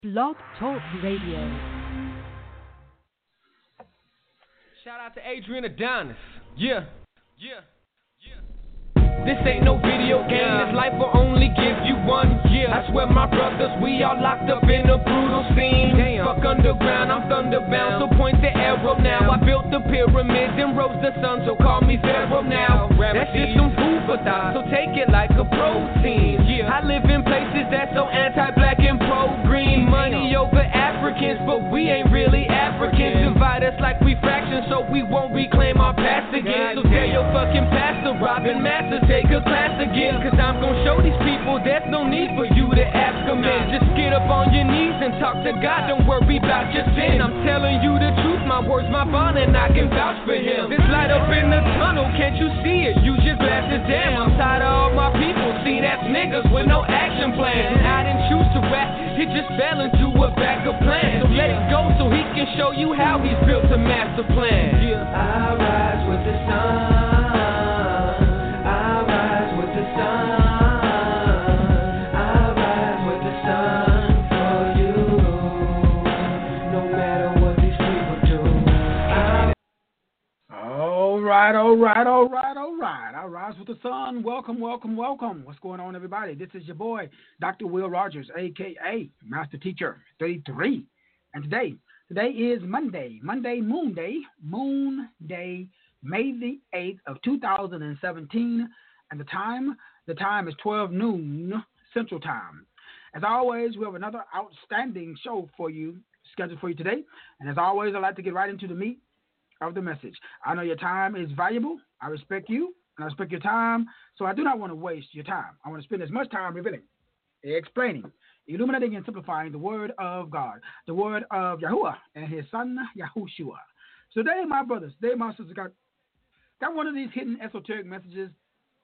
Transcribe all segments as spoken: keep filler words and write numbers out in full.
Blog Talk Radio. Shout out to Adrian Adonis. Yeah, yeah, yeah. This ain't no video game. This life will only give you one year. I swear, my brothers, we all locked up in a brutal scene. Damn. Fuck underground, I'm thunderbound. So point the arrow now. I built the pyramids and rose the sun. So call me Pharaoh now. That's just some food for thought. So take it like a protein. Yeah. I live in places that's so anti-black and pro-green. Money over Africans, but we ain't really Africans. Divide us like we fractions, so we won't reclaim our past again. So tell your fucking pastor, Robin Masters, take a class again. Cause I'm gon' show these people there's no need for you to ask them in. Just get up on your knees and talk to God. Don't worry about your sin. I'm telling you the truth, my words, my bond, and I can vouch for him. This light up in the tunnel, can't you see it? Use your glasses, damn. I'm tired of all my people. See, that's niggas with no action plan. And I didn't choose to rap, it just fell into a backup plan. So let it go so he can show you how he's built a master plan. Yeah. I rise with the sun. All right, all right, all right, all right. I rise with the sun. Welcome, welcome, welcome. What's going on, everybody? This is your boy, Doctor Will Rogers, a k a. Master Teacher thirty-three. And today, today is Monday, Monday, Moon Day, Moon Day, May the eighth of two thousand seventeen. And the time, the time is twelve noon Central Time. As always, we have another outstanding show for you, scheduled for you today. And as always, I'd like to get right into the meat of the message. I know your time is valuable. I respect you, and I respect your time, so I do not want to waste your time. I want to spend as much time revealing, explaining, illuminating, and simplifying the word of God, the word of Yahuwah and his son, Yahushua. So today, my brothers, today, my sisters, got, got one of these hidden esoteric messages,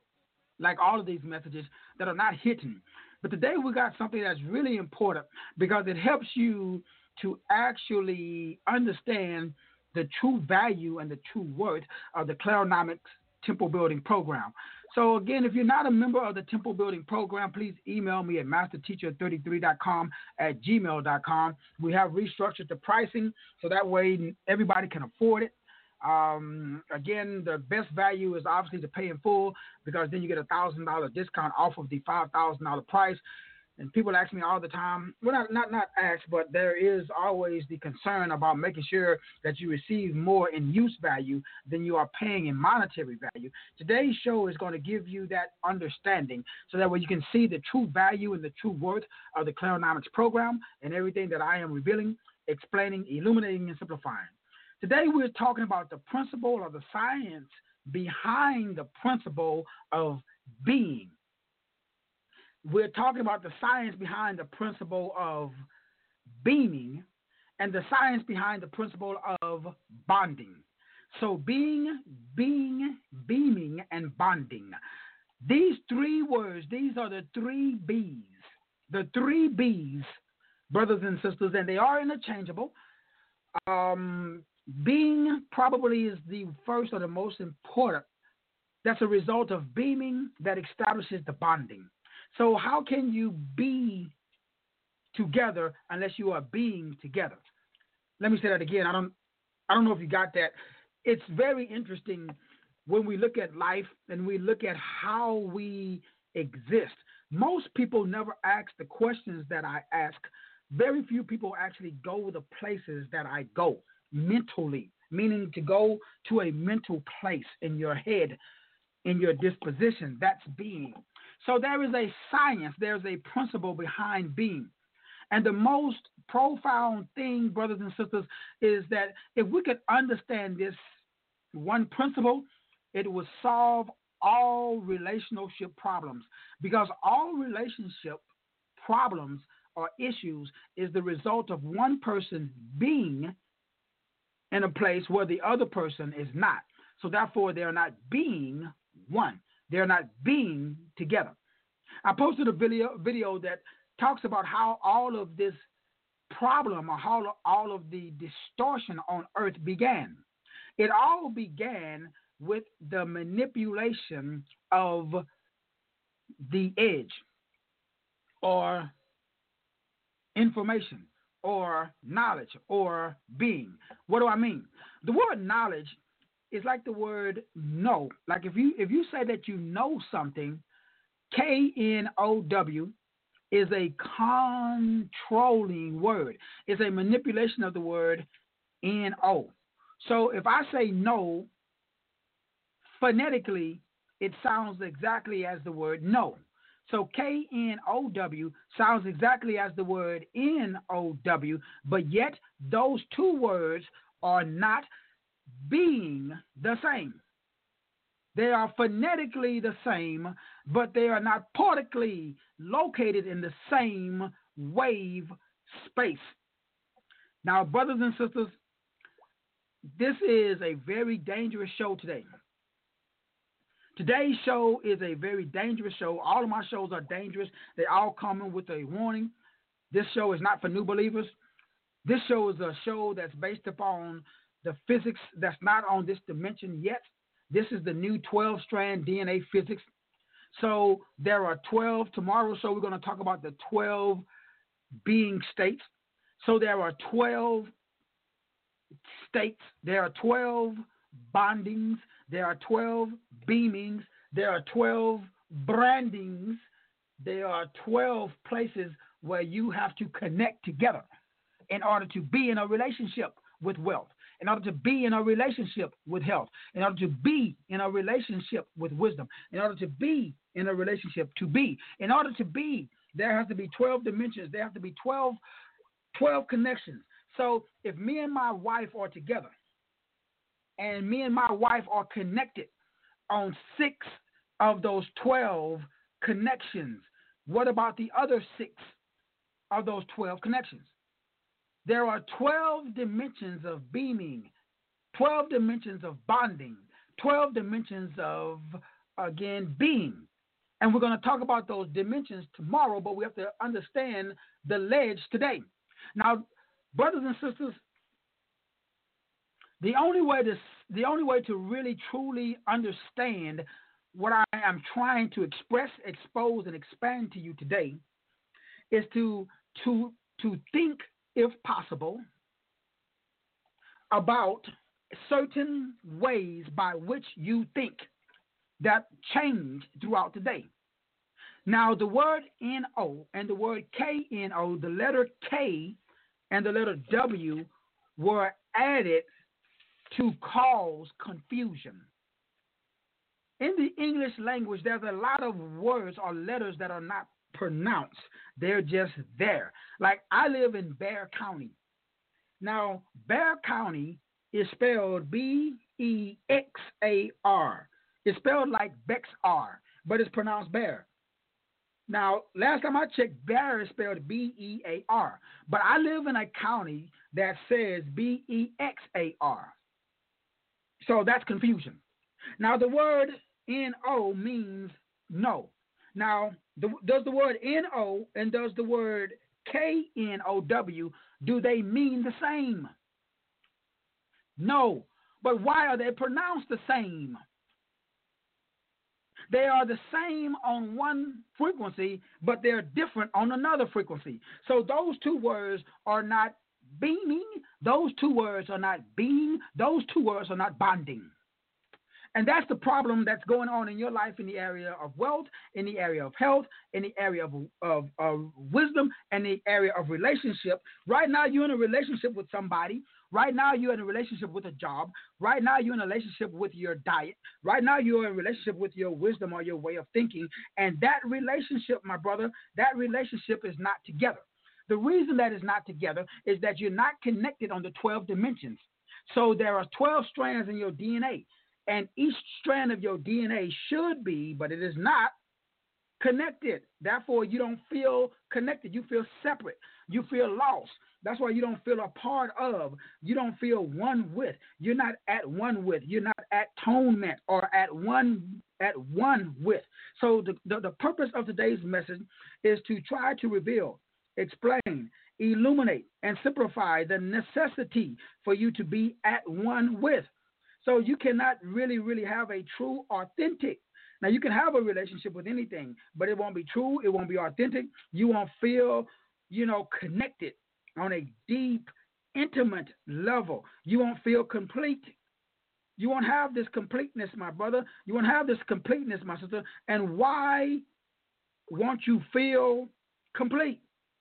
like all of these messages, that are not hidden. But today, we got something that's really important because it helps you to actually understand the true value and the true worth of the Claronomics Temple Building Program. So again, if you're not a member of the Temple Building Program, please email me at master teacher thirty-three dot com at gmail dot com. We have restructured the pricing so that way everybody can afford it. Um, again, the best value is obviously to pay in full because then you get a one thousand dollars discount off of the five thousand dollars price. And people ask me all the time, well, not, not, not ask, but there is always the concern about making sure that you receive more in use value than you are paying in monetary value. Today's show is going to give you that understanding so that way you can see the true value and the true worth of the Claronomics program and everything that I am revealing, explaining, illuminating, and simplifying. Today we're talking about the principle or the science behind the principle of being. We're talking about the science behind the principle of beaming and the science behind the principle of bonding. So being, being, beaming, and bonding. These three words, these are the three B's. The three B's, brothers and sisters, and they are interchangeable. Um, being probably is the first or the most important. That's a result of beaming that establishes the bonding. So how can you be together unless you are being together? Let me say that again. I don't I don't know if you got that. It's very interesting when we look at life and we look at how we exist. Most people never ask the questions that I ask. Very few people actually go the places that I go mentally, meaning to go to a mental place in your head, in your disposition. That's being. So there is a science, there's a principle behind being. And the most profound thing, brothers and sisters, is that if we could understand this one principle, it would solve all relationship problems. Because all relationship problems or issues is the result of one person being in a place where the other person is not. So therefore, they are not being one. They're not being together. I posted a video video that talks about how all of this problem or how all of the distortion on earth began. It all began with the manipulation of the edge or information or knowledge or being. What do I mean? The word knowledge is like the word know. Like if you if you say that you know something, K N O W is a controlling word. It's a manipulation of the word N O. So if I say no, phonetically, it sounds exactly as the word no. So K N O W sounds exactly as the word N O W, but yet those two words are not being the same. They are phonetically the same, but they are not partically located in the same wave space. Now, brothers and sisters, this is a very dangerous show today. Today's show is a very dangerous show. All of my shows are dangerous. They all come with a warning. This show is not for new believers. This show is a show that's based upon the physics that's not on this dimension yet. This is the new twelve-strand D N A physics. So there are twelve. Tomorrow's show, we're going to talk about the twelve being states. So there are twelve states. There are twelve bondings. There are twelve beamings. There are twelve brandings. There are twelve places where you have to connect together in order to be in a relationship with wealth, in order to be in a relationship with health, in order to be in a relationship with wisdom, in order to be in a relationship to be. In order to be, there has to be twelve dimensions. There have to be twelve, twelve connections. So if me and my wife are together, and me and my wife are connected on six of those twelve connections, what about the other six of those twelve connections? There are twelve dimensions of beaming, twelve dimensions of bonding, twelve dimensions of, again, being. And we're going to talk about those dimensions tomorrow, but we have to understand the ledge today. Now, brothers and sisters, The only way to the only way to really truly understand what I am trying to express, expose, and expand to you today is to to to think, if possible, about certain ways by which you think that change throughout the day. Now, the word N O and the word K N O, the letter K and the letter W were added to cause confusion. In the English language, there's a lot of words or letters that are not pronounced. They're just there. Like, I live in Bexar County. Now, Bexar County is spelled B E X A R. It's spelled like Bexar, but it's pronounced Bear. Now, last time I checked, Bear is spelled B E A R. But I live in a county that says B E X A R. So that's confusion. Now, the word N O means no. Now, the, does the word N O and does the word K N O W, do they mean the same? No. But why are they pronounced the same? They are the same on one frequency, but they're different on another frequency. So those two words are not beaming. Those two words are not being. Those two words are not bonding. And that's the problem that's going on in your life in the area of wealth, in the area of health, in the area of, of, of wisdom, and the area of relationship. Right now, you're in a relationship with somebody. Right now, you're in a relationship with a job. Right now, you're in a relationship with your diet. Right now, you're in a relationship with your wisdom or your way of thinking. And that relationship, my brother, that relationship is not together. The reason that is not together is that you're not connected on the twelve dimensions. So there are twelve strands in your D N A. And each strand of your D N A should be, but it is not, connected. Therefore, you don't feel connected. You feel separate. You feel lost. That's why you don't feel a part of. You don't feel one with. You're not at one with. You're not at atonement or at one at one with. So the, the, the purpose of today's message is to try to reveal, explain, illuminate, and simplify the necessity for you to be at one with. So you cannot really, really have a true, authentic. Now, you can have a relationship with anything, but it won't be true. It won't be authentic. You won't feel you know, connected on a deep, intimate level. You won't feel complete. You won't have this completeness, my brother. You won't have this completeness, my sister. And why won't you feel complete?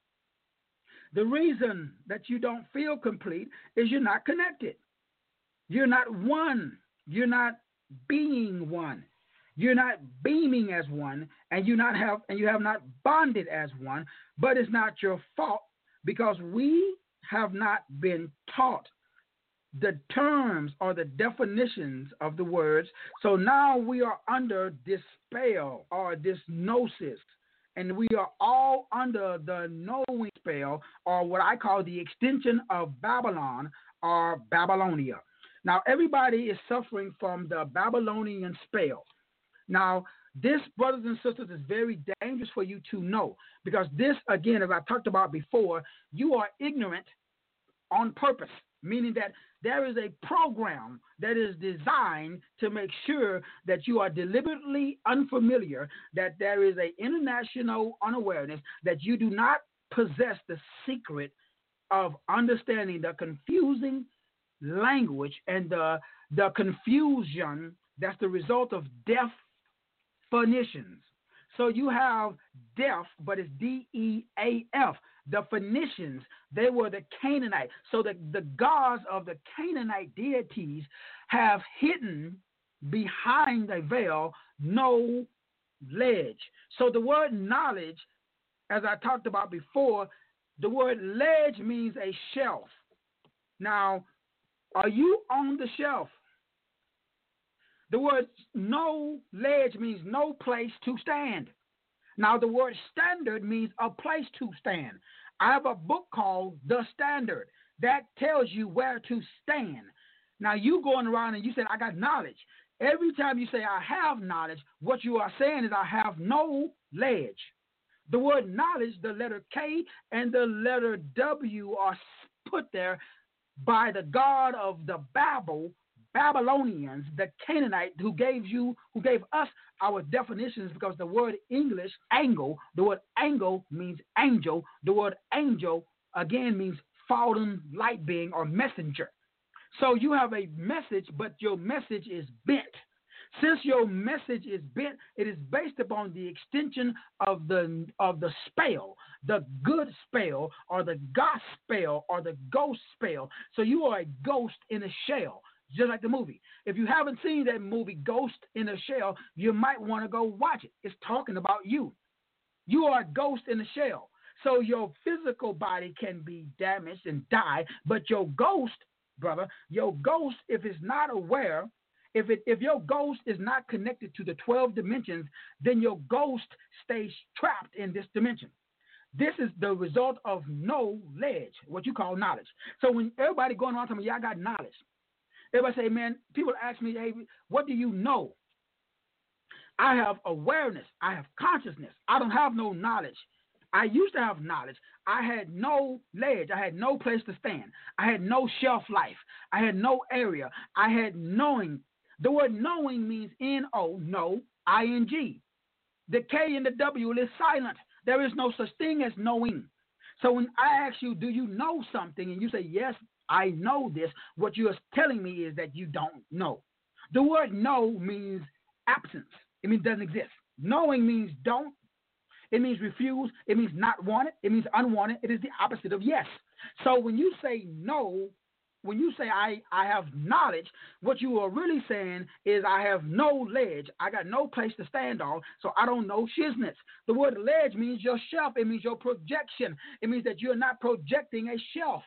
The reason that you don't feel complete is you're not connected. You're not one. You're not being one. You're not beaming as one, and you not have and you have not bonded as one. But it's not your fault because we have not been taught the terms or the definitions of the words. So now we are under this spell or this gnosis, and we are all under the knowing spell, or what I call the extension of Babylon or Babylonia. Now everybody is suffering from the Babylonian spell. Now, this, brothers and sisters, is very dangerous for you to know because this, again, as I talked about before, you are ignorant on purpose, meaning that there is a program that is designed to make sure that you are deliberately unfamiliar, that there is an international unawareness, that you do not possess the secret of understanding the confusing language and the, the confusion that's the result of deaf Phoenicians. So you have deaf, but it's D E A F. The Phoenicians, they were the Canaanites. So the, the gods of the Canaanite deities have hidden behind a veil no ledge. So the word knowledge, as I talked about before, the word ledge means a shelf. Now, are you on the shelf? The word no ledge means no place to stand. Now, the word standard means a place to stand. I have a book called The Standard that tells you where to stand. Now, you going around and you said, I got knowledge. Every time you say, I have knowledge, what you are saying is, I have no ledge. The word knowledge, the letter K and the letter W are put there by the god of the Babel, Babylonians, the Canaanite, who gave you, who gave us our definitions, because the word English, angle, the word angle means angel. The word angel, again, means fallen light being or messenger. So you have a message, but your message is bent. Since your message is bent, it is based upon the extension of the of the spell, the good spell, or the gospel, or the ghost spell. So you are a ghost in a shell. Just like the movie. If you haven't seen that movie, Ghost in a Shell, you might want to go watch it. It's talking about you. You are a ghost in a shell. So your physical body can be damaged and die, but your ghost, brother, your ghost, if it's not aware, if it if your ghost is not connected to the twelve dimensions, then your ghost stays trapped in this dimension. This is the result of no ledge, what you call knowledge. So when everybody going around telling me, yeah, I got knowledge. Everybody say, man, people ask me, hey, what do you know? I have awareness. I have consciousness. I don't have no knowledge. I used to have knowledge. I had no ledge. I had no place to stand. I had no shelf life. I had no area. I had knowing. The word knowing means N O, no, I N G. The K and the W is silent. There is no such thing as knowing. So when I ask you, do you know something? And you say, yes, I know this. What you are telling me is that you don't know. The word know means absence. It means doesn't exist. Knowing means don't. It means refuse. It means not wanted. It means unwanted. It is the opposite of yes. So when you say no, when you say I, I have knowledge, what you are really saying is I have no ledge. I got no place to stand on, so I don't know shiznits. The word ledge means your shelf. It means your projection. It means that you're not projecting a shelf.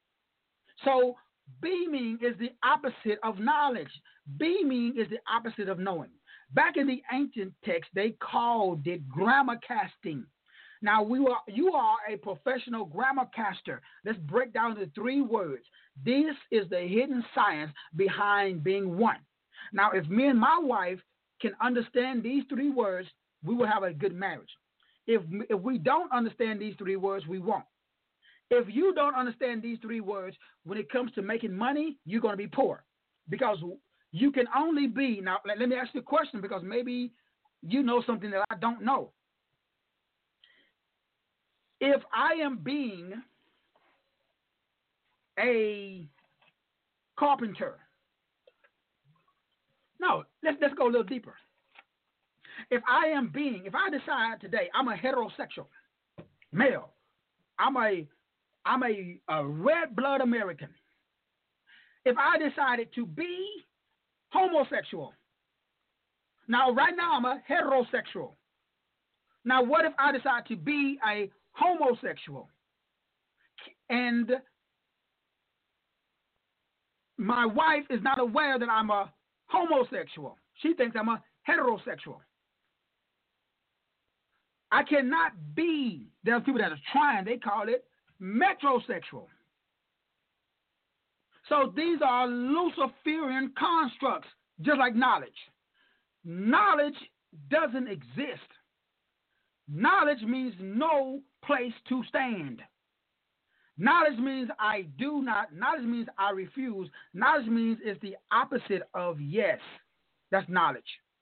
So beaming is the opposite of knowledge. Beaming is the opposite of knowing. Back in the ancient text, they called it grammar casting. Now, we were, you are a professional grammar caster. Let's break down the three words. This is the hidden science behind being one. Now, if me and my wife can understand these three words, we will have a good marriage. If, if we don't understand these three words, we won't. If you don't understand these three words, when it comes to making money, you're going to be poor. Because you can only be, now let, let me ask you a question, because maybe you know something that I don't know. if I am being a carpenter, no, let's, let's go a little deeper. If I am being, if I decide today I'm a heterosexual male, I'm a, I'm a, a red blood American. If I decided to be homosexual, now right now I'm a heterosexual. Now what if I decide to be a homosexual? And my wife is not aware that I'm a homosexual. She thinks I'm a heterosexual. I cannot be, there's people that are trying, they call it metrosexual. So these are Luciferian constructs, just like knowledge. Knowledge doesn't exist. Knowledge means no place to stand. Knowledge means I do not. Knowledge means I refuse. Knowledge means it's the opposite of yes. That's knowledge.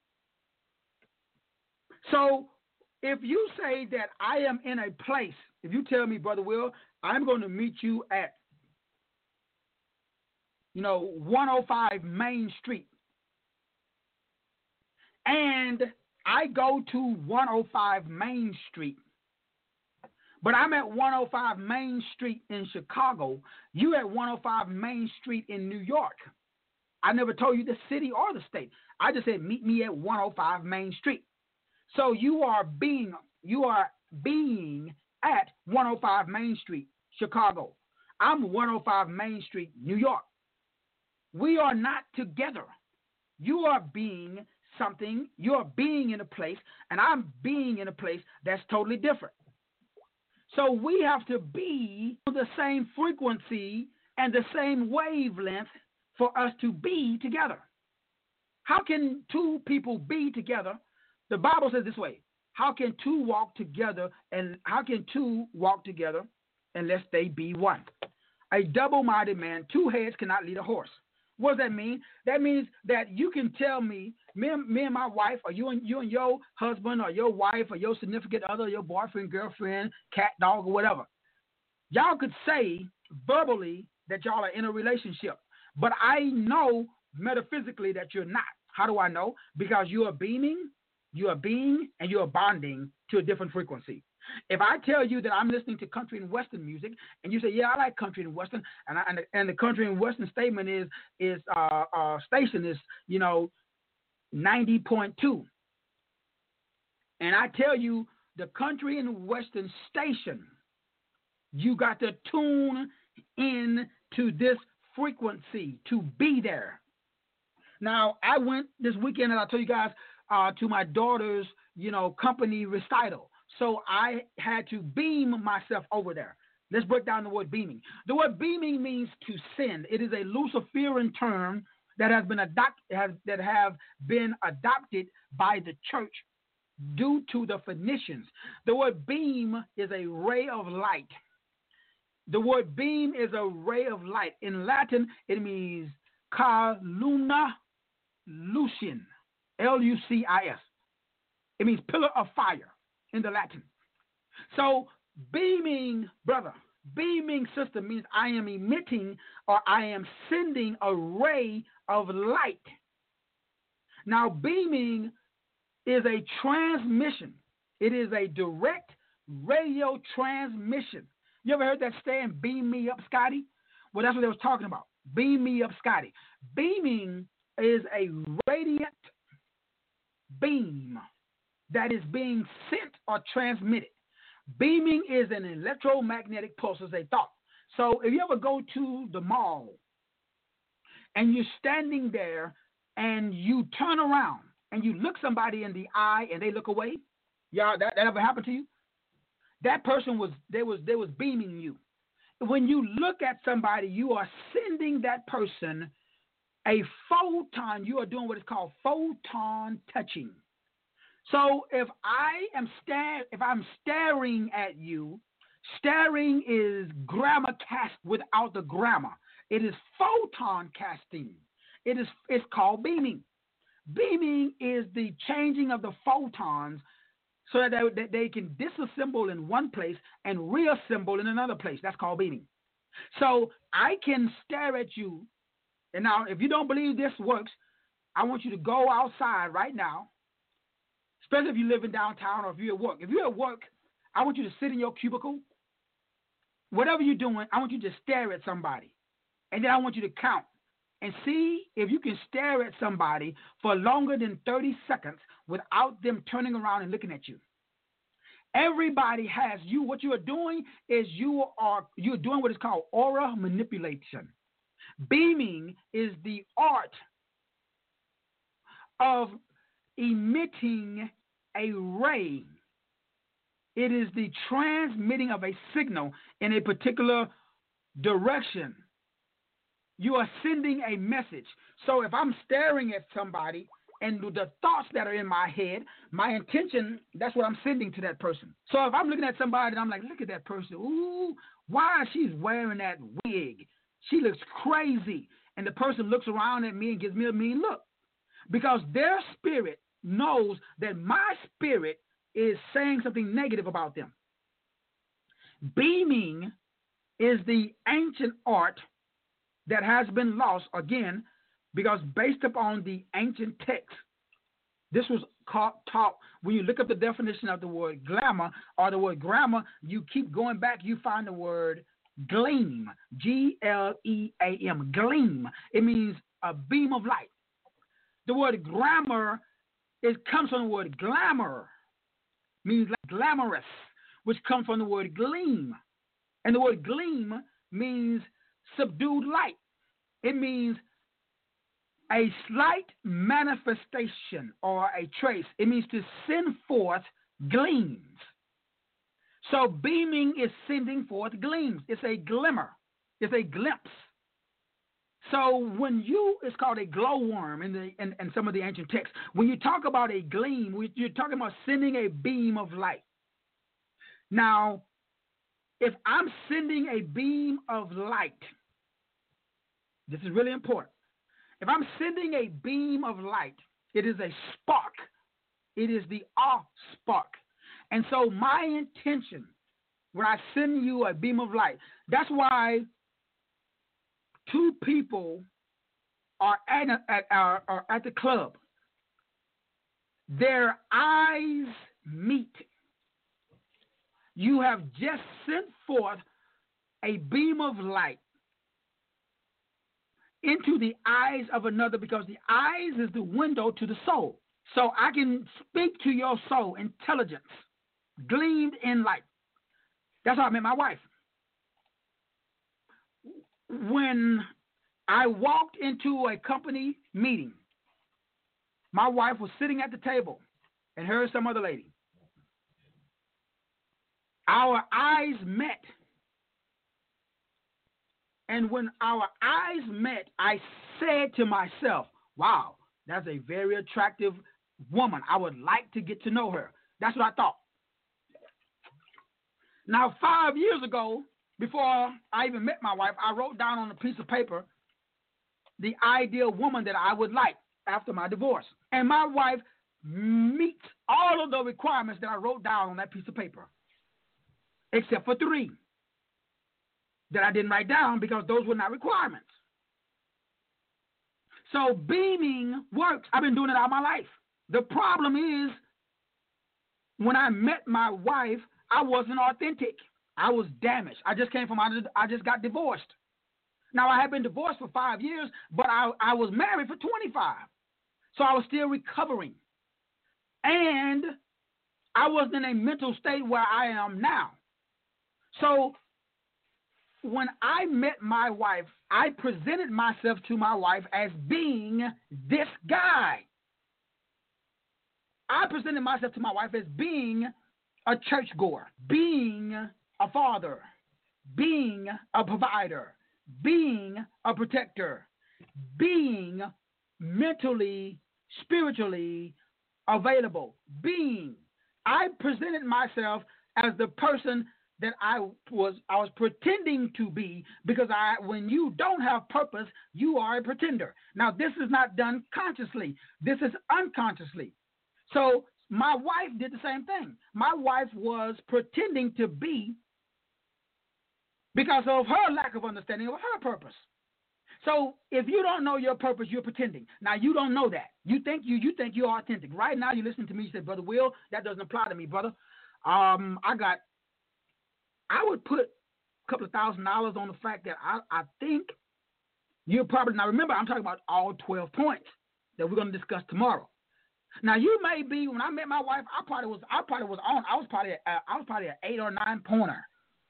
So if you say that I am in a place, if you tell me, Brother Will, I'm going to meet you at, you know, one oh five Main Street, and I go to one oh five Main Street, but I'm at one oh five Main Street in Chicago, you at one oh five Main Street in New York. I never told you the city or the state. I just said meet me at one oh five Main Street. So you are being you are being at one oh five Main Street, Chicago. I'm one oh five Main Street, New York. We are not together. You are being something, you are being in a place, and I'm being in a place that's totally different. So we have to be the same frequency and the same wavelength for us to be together. How can two people be together? The Bible says this way: how can two walk together, and how can two walk together unless they be one? A double-minded man, two heads cannot lead a horse. What does that mean? That means that you can tell me, me and, me and my wife, or you and you and your husband, or your wife, or your significant other, your boyfriend, girlfriend, cat, dog, or whatever. Y'all could say verbally that y'all are in a relationship, but I know metaphysically that you're not. How do I know? Because you are beaming, you are being, and you are bonding to a different frequency. If I tell you that I'm listening to country and western music, and you say, "Yeah, I like country and western," and I, and, the, and the country and western statement is is uh, uh, station is you know ninety point two, and I tell you the country and western station, you got to tune in to this frequency to be there. Now, I went this weekend, and I told you guys uh, to my daughter's you know company recital. So I had to beam myself over there. Let's break down the word beaming. The word beaming means to send. It is a Luciferian term that has been adopt, has, that have been adopted by the church due to the Phoenicians. The word beam is a ray of light. The word beam is a ray of light. In Latin, it means car luna lucian, L U C I S. It means pillar of fire in the Latin. So beaming, brother, beaming sister means I am emitting or I am sending a ray of light. Now, beaming is a transmission. It is a direct radio transmission. You ever heard that saying, beam me up, Scotty? Well, that's what they was talking about. Beam me up, Scotty. Beaming is a radiant beam that is being sent or transmitted. Beaming is an electromagnetic pulse, as they thought. So if you ever go to the mall and you're standing there and you turn around and you look somebody in the eye and they look away, y'all, that, that ever happened to you? That person was, they was, they was beaming you. When you look at somebody, you are sending that person a photon. You are doing what is called photon touching. So if I am sta- if I'm staring at you, staring is grammar cast without the grammar. It is photon casting. It is it's called beaming. Beaming is the changing of the photons so that they, that they can disassemble in one place and reassemble in another place. That's called beaming. So I can stare at you, and now if you don't believe this works, I want you to go outside right now, especially if you live in downtown or if you're at work. If you're at work, I want you to sit in your cubicle. Whatever you're doing, I want you to stare at somebody. And then I want you to count and see if you can stare at somebody for longer than thirty seconds without them turning around and looking at you. Everybody has you. What you are doing is you are you're doing what is called aura manipulation. Beaming is the art of emitting a ray. It is the transmitting of a signal in a particular direction. You are sending a message. So if I'm staring at somebody and the thoughts that are in my head, my intention, that's what I'm sending to that person. So if I'm looking at somebody and I'm like, look at that person. Ooh, why she's wearing that wig? She looks crazy. And the person looks around at me and gives me a mean look. Because their spirit knows that my spirit is saying something negative about them. Beaming is the ancient art that has been lost, again, because based upon the ancient text, this was caught, taught. When you look up the definition of the word glamour or the word grammar, you keep going back, you find the word gleam, G L E A M, gleam. It means a beam of light. The word grammar, it comes from the word glamour, means like glamorous, which comes from the word gleam. And the word gleam means subdued light. It means a slight manifestation or a trace. It means to send forth gleams. So beaming is sending forth gleams. It's a glimmer. It's a glimpse. So when you, it's called a glowworm in, the, in, in some of the ancient texts. When you talk about a gleam, you're talking about sending a beam of light. Now, if I'm sending a beam of light, this is really important. If I'm sending a beam of light, it is a spark. It is the awe spark. And so my intention, when I send you a beam of light, that's why two people are at, at, are, are at the club. Their eyes meet. You have just sent forth a beam of light into the eyes of another, because the eyes is the window to the soul. So I can speak to your soul, intelligence, gleamed in light. That's how I met my wife. When I walked into a company meeting, my wife was sitting at the table, and her and some other lady. Our eyes met. And when our eyes met, I said to myself, wow, that's a very attractive woman. I would like to get to know her. That's what I thought. Now, five years ago, before I even met my wife, I wrote down on a piece of paper the ideal woman that I would like after my divorce. And my wife meets all of the requirements that I wrote down on that piece of paper, except for three that I didn't write down because those were not requirements. So beaming works. I've been doing it all my life. The problem is, when I met my wife, I wasn't authentic. I was damaged. I just came from, I just got divorced. Now, I had been divorced for five years, but I, I was married for twenty-five. So I was still recovering. And I wasn't in a mental state where I am now. So when I met my wife, I presented myself to my wife as being this guy. I presented myself to my wife as being a churchgoer, being a father, being a provider, being a protector, being mentally, spiritually available, being. I presented myself as the person that I was I was pretending to be, because I when you don't have purpose, you are a pretender. Now, this is not done consciously. This is unconsciously. So my wife did the same thing. My wife was pretending to be because of her lack of understanding of her purpose. So if you don't know your purpose, you're pretending. Now, you don't know that. You think you you think you're authentic. Right now, you listen to me, you say, Brother Will, that doesn't apply to me, brother. Um, I got, I would put a couple of thousand dollars on the fact that I, I think you're probably, now remember, I'm talking about all twelve points that we're going to discuss tomorrow. Now, you may be, when I met my wife, I probably was, I probably was on, I was probably, a, I was probably an eight or nine pointer.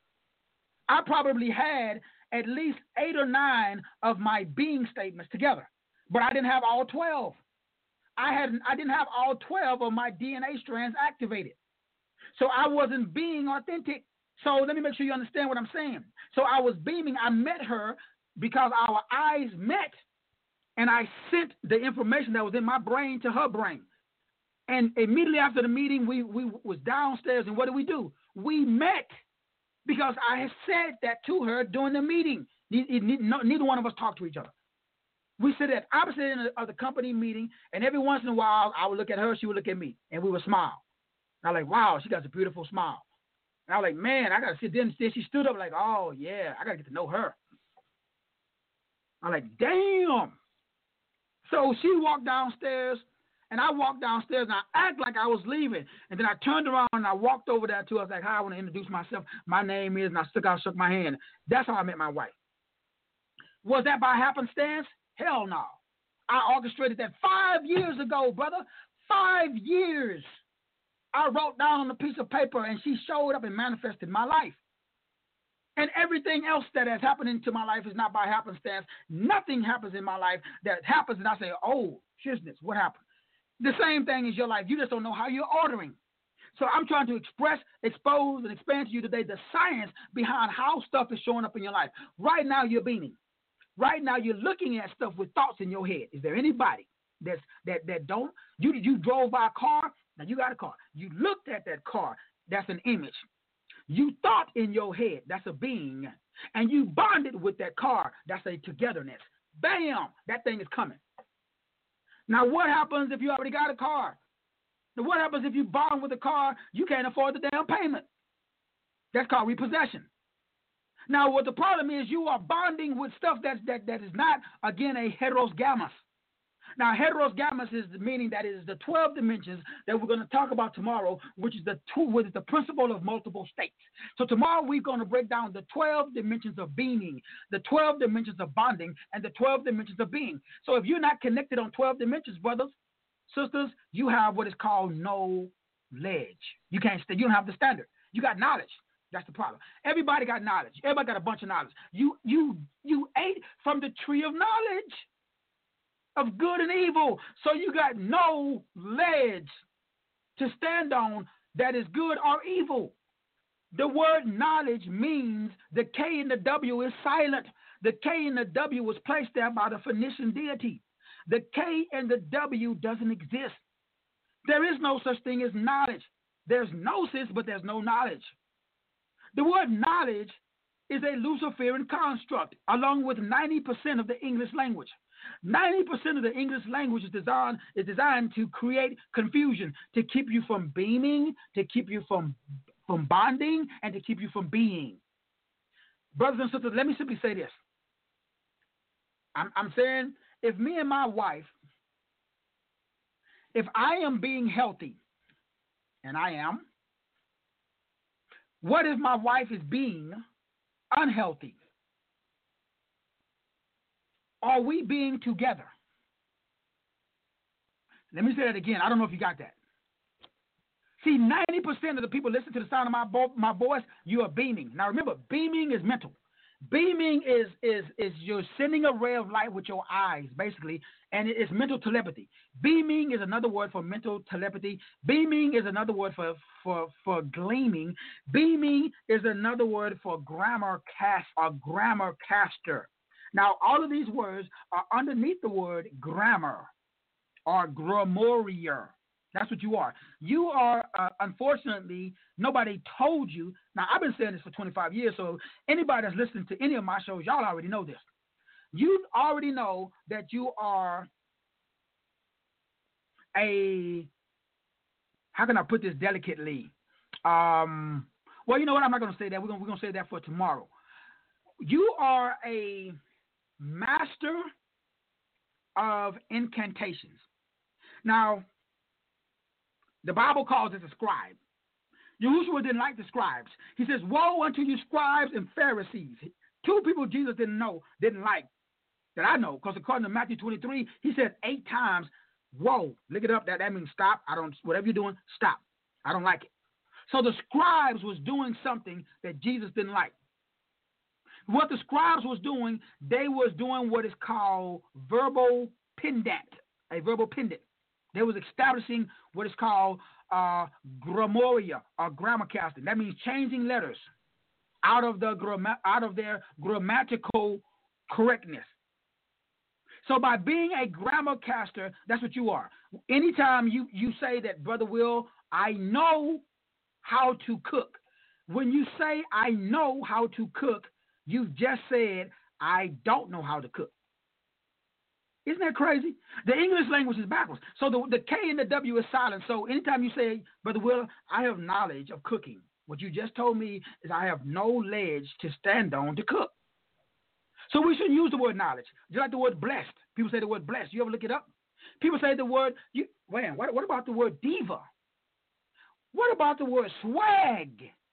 I probably had at least eight or nine of my being statements together, but I didn't have all twelve. I had, I didn't have all twelve of my D N A strands activated. So I wasn't being authentic. So let me make sure you understand what I'm saying. So I was beaming. I met her because our eyes met, and I sent the information that was in my brain to her brain. And immediately after the meeting, we, we was downstairs, and what did we do? We met because I had said that to her during the meeting. Neither one of us talked to each other. We sit at opposite end of the company meeting, and every once in a while, I would look at her, she would look at me, and we would smile. And I was like, wow, she got a beautiful smile. And I was like, man, I got to sit there. And she stood up like, oh, yeah, I got to get to know her. I'm like, damn. So she walked downstairs, and I walked downstairs, and I acted like I was leaving. And then I turned around, and I walked over there to her. I was like, hi, I want to introduce myself. My name is, and I stuck out, shook my hand. That's how I met my wife. Was that by happenstance? Hell no. I orchestrated that five years ago, brother. Five years. I wrote down on a piece of paper, and she showed up and manifested my life. And everything else that has happened into my life is not by happenstance. Nothing happens in my life that happens, and I say, oh, shizness, what happened? The same thing is your life. You just don't know how you're ordering. So I'm trying to express, expose, and expand to you today the science behind how stuff is showing up in your life. Right now, you're beaming. Right now, you're looking at stuff with thoughts in your head. Is there anybody that's, that that don't? You, you drove by a car. Now, you got a car. You looked at that car. That's an image. You thought in your head. That's a being. And you bonded with that car. That's a togetherness. Bam! That thing is coming. Now, what happens if you already got a car? Now, what happens if you bond with a car, you can't afford the down payment? That's called repossession. Now, what the problem is, you are bonding with stuff that's, that, that is not, again, a heteros gammas. Now, heteros gammas is the meaning that is the twelve dimensions that we're going to talk about tomorrow, which is the two, which is the principle of multiple states. So tomorrow we're going to break down the twelve dimensions of being, the twelve dimensions of bonding, and the twelve dimensions of being. So if you're not connected on twelve dimensions, brothers, sisters, you have what is called no ledge. You can't stay. You don't have the standard. You got knowledge. That's the problem. Everybody got knowledge. Everybody got a bunch of knowledge. You you you ate from the tree of knowledge of good and evil. So you got no ledge to stand on that is good or evil. The word knowledge means the K and the W is silent. The K and the W was placed there by the Phoenician deity. The K and the W doesn't exist. There is no such thing as knowledge. There's gnosis, but there's no knowledge. The word knowledge is a Luciferian construct, along with ninety percent of the English language. ninety percent of the English language is designed, is designed to create confusion, to keep you from beaming, to keep you from, from bonding, and to keep you from being. Brothers and sisters, let me simply say this. I'm, I'm saying, if me and my wife, if I am being healthy, and I am, what if my wife is being unhealthy? Are we being together? Let me say that again. I don't know if you got that. See, ninety percent of the people listening to the sound of my, bo- my voice, you are beaming. Now remember, beaming is mental. Beaming is, is, is you're sending a ray of light with your eyes, basically, and it's mental telepathy. Beaming is another word for mental telepathy. Beaming is another word for, for, for gleaming. Beaming is another word for grammar cast or grammar caster. Now, all of these words are underneath the word grammar or grammarier. That's what you are. You are, uh, unfortunately, nobody told you. Now, I've been saying this for twenty-five years, so anybody that's listening to any of my shows, y'all already know this. You already know that you are a how can I put this delicately? Um, well, you know what? I'm not going to say that. We're going we're going to say that for tomorrow. You are a master of incantations. Now, the Bible calls it a scribe. Yahushua didn't like the scribes. He says, woe unto you scribes and Pharisees. Two people Jesus didn't know, didn't like, that I know, because according to Matthew twenty-three, he said eight times, whoa, look it up. That, that means stop. I don't, whatever you're doing, stop. I don't like it. So the scribes was doing something that Jesus didn't like. What the scribes was doing, they was doing what is called verbal pendant, a verbal pendant. They was establishing what is called uh, grammaria or grammar casting. That means changing letters out of the gram- out of their grammatical correctness. So by being a grammar caster, that's what you are. Anytime you, you say that, Brother Will, I know how to cook. When you say I know how to cook, you've just said I don't know how to cook. Isn't that crazy? The English language is backwards. So the, the K and the W is silent. So anytime you say, Brother Will, I have knowledge of cooking, what you just told me is I have no ledge to stand on to cook. So we shouldn't use the word knowledge. Just like the word blessed. People say the word blessed. You ever look it up? People say the word, you, man, what, what about the word diva? What about the word swag?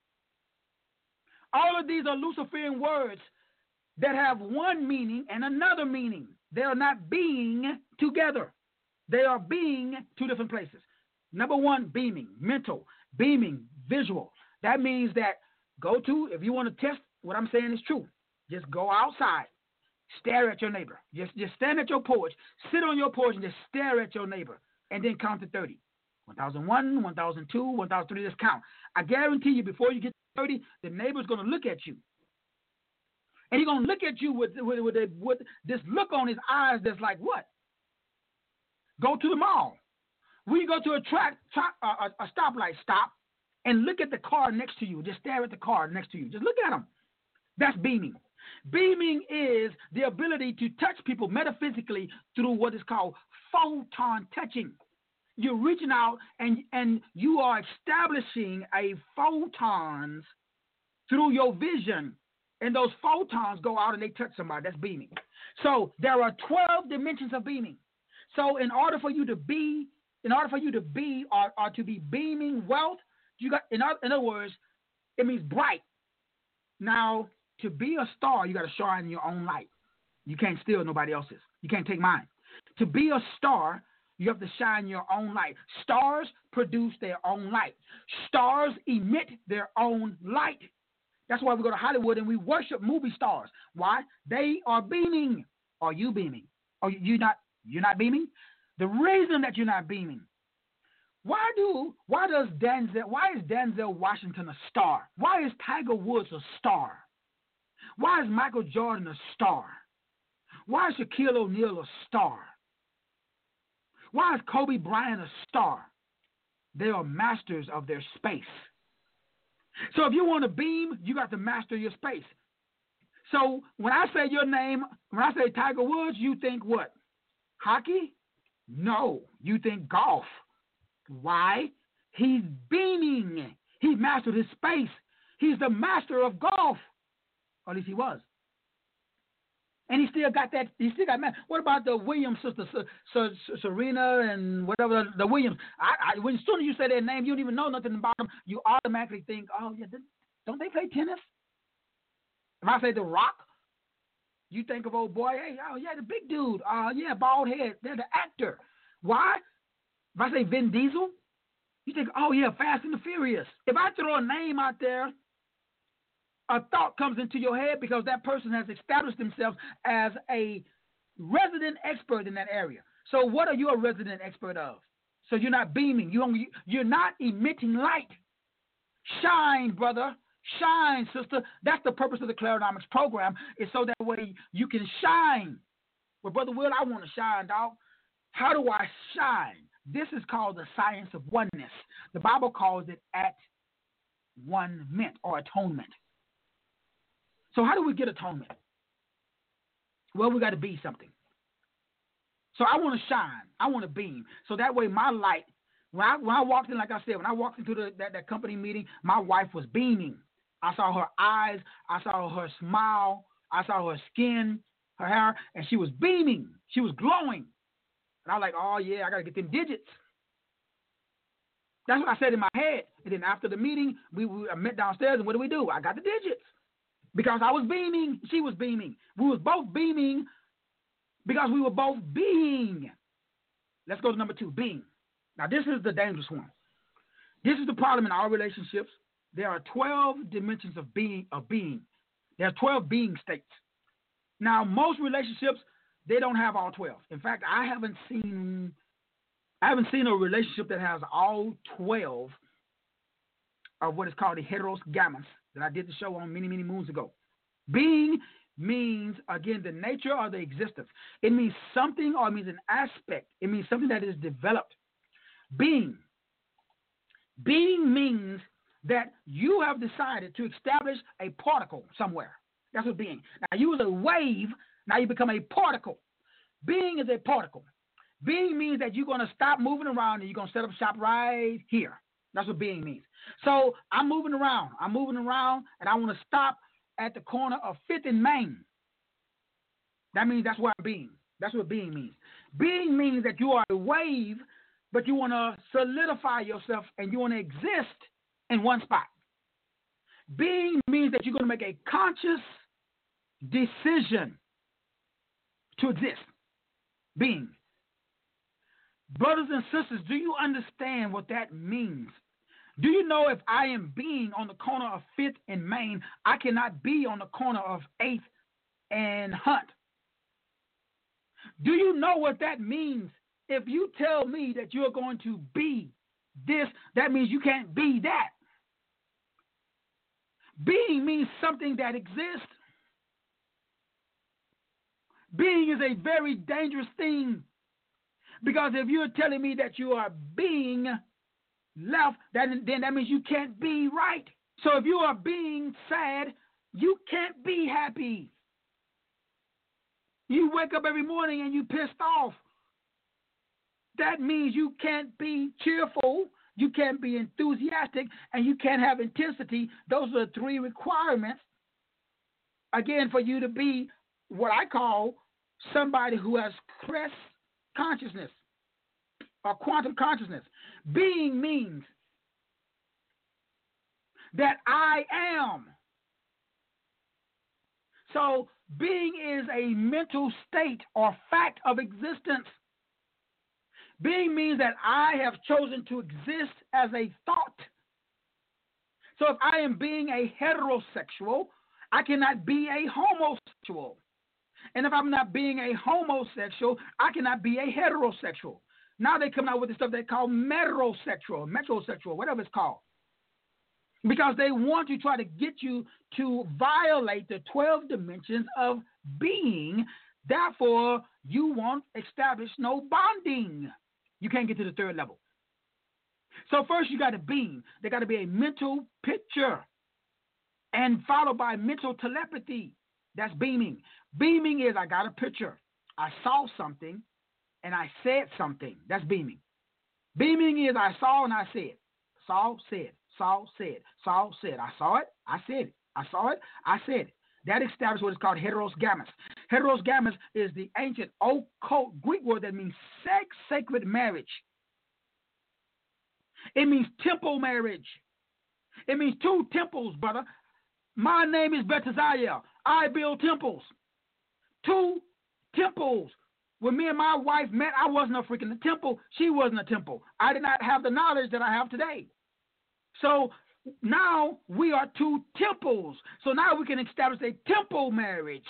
All of these are Luciferian words that have one meaning and another meaning. They are not being together. They are being two different places. Number one, beaming, mental, beaming, visual. That means that go to, if you want to test what I'm saying is true, just go outside, stare at your neighbor. Just, just stand at your porch, sit on your porch and just stare at your neighbor and then count to thirty. one thousand one, one thousand two, one thousand three, just count. I guarantee you before you get to thirty, the neighbor's going to look at you. And he's going to look at you with, with, with, a, with this look on his eyes that's like, what? Go to the mall. When you go to a track, tra- uh, a stoplight, stop and look at the car next to you. Just stare at the car next to you. Just look at them. That's beaming. Beaming is the ability to touch people metaphysically through what is called photon touching. You're reaching out and, and you are establishing a photons through your vision. And those photons go out and they touch somebody. That's beaming. So there are twelve dimensions of beaming. So in order for you to be, in order for you to be or, or to be beaming wealth, you got, in other, in other words, it means bright. Now, to be a star, you got to shine your own light. You can't steal nobody else's. You can't take mine. To be a star, you have to shine your own light. Stars produce their own light. Stars emit their own light. That's why we go to Hollywood and we worship movie stars. Why? They are beaming. Are you beaming? Are you not? You're not beaming? The reason that you're not beaming. Why do? Why does Denzel? Why is Denzel Washington a star? Why is Tiger Woods a star? Why is Michael Jordan a star? Why is Shaquille O'Neal a star? Why is Kobe Bryant a star? They are masters of their space. So if you want to beam, you got to master your space. So when I say your name, when I say Tiger Woods, you think what? Hockey? No, you think golf. Why? He's beaming. He mastered his space. He's the master of golf. Or at least he was. And he still got that. He still got man. What about the Williams sister, S- S- Serena and whatever the, the Williams? I, I, when as soon as you say their name, you don't even know nothing about them. You automatically think, oh yeah, don't they play tennis? If I say The Rock, you think of old boy. Hey, oh yeah, the big dude. Uh, yeah, bald head. They're the actor. Why? If I say Vin Diesel, you think, oh yeah, Fast and the Furious. If I throw a name out there, a thought comes into your head because that person has established themselves as a resident expert in that area. So what are you a resident expert of? So you're not beaming. You only, you're not emitting light. Shine, brother. Shine, sister. That's the purpose of the Clarinomics program, is so that way you can shine. Well, Brother Will, I want to shine, dog. How do I shine? This is called the science of oneness. The Bible calls it at one ment or atonement. So how do we get atonement? Well, we got to be something. So I want to shine. I want to beam. So that way my light When I, when I walked in, like I said, when I walked into the, that, that company meeting, my wife was beaming. I saw her eyes. I saw her smile. I saw her skin, her hair, and she was beaming. She was glowing. And I was like, oh, yeah, I got to get them digits. That's what I said in my head. And then after the meeting, we, we I met downstairs, and what do we do? I got the digits. Because I was beaming. She was beaming. We was both beaming because we were both being. Let's go to number two, being. Now, this is the dangerous one. This is the problem in our relationships. There are twelve dimensions of being. Of being. There are twelve being states. Now, most relationships, they don't have all twelve. In fact, I haven't seen, I haven't seen a relationship that has all twelve of what is called the heteros gammas that I did the show on many, many moons ago. Being means, again, the nature or the existence. It means something, or it means an aspect. It means something that is developed. Being. Being means that you have decided to establish a particle somewhere. That's what being. Now, you was a wave, now you become a particle. Being is a particle. Being means that you're going to stop moving around and you're going to set up shop right here. That's what being means. So I'm moving around. I'm moving around, and I want to stop at the corner of fifth and Main. That means that's where I'm being. That's what being means. Being means that you are a wave, but you want to solidify yourself and you want to exist in one spot. Being means that you're going to make a conscious decision to exist. Being. Brothers and sisters, do you understand what that means? Do you know if I am being on the corner of fifth and Main, I cannot be on the corner of eighth and Hunt? Do you know what that means? If you tell me that you're going to be this, that means you can't be that. Being means something that exists. Being is a very dangerous thing, because if you're telling me that you are being left, then, then that means you can't be right. So if you are being sad, you can't be happy. You wake up every morning and you pissed off. That means you can't be cheerful, you can't be enthusiastic, and you can't have intensity. Those are the three requirements, again, for you to be what I call somebody who has crest consciousness or quantum consciousness. Being means that I am. So being is a mental state or fact of existence. Being means that I have chosen to exist as a thought. So if I am being a heterosexual, I cannot be a homosexual. And if I'm not being a homosexual, I cannot be a heterosexual. Now they come out with the stuff they call metrosexual, metrosexual, whatever it's called. Because they want to try to get you to violate the twelve dimensions of being. Therefore, you won't establish no bonding. You can't get to the third level. So first you got to beam. There got to be a mental picture and followed by mental telepathy. That's beaming. Beaming is I got a picture. I saw something and I said something. That's beaming. Beaming is I saw and I said. Saw, said. Saw, said. Saw, said. I saw it. I said it. I saw it. I said it. That established what is called heteros gammas. Heteros gammas is the ancient occult Greek word that means sex, sacred marriage. It means temple marriage. It means two temples, brother. My name is Betaziah. I build temples. Two temples. When me and my wife met, I wasn't a freaking temple. She wasn't a temple. I did not have the knowledge that I have today. So now we are two temples. So now we can establish a temple marriage.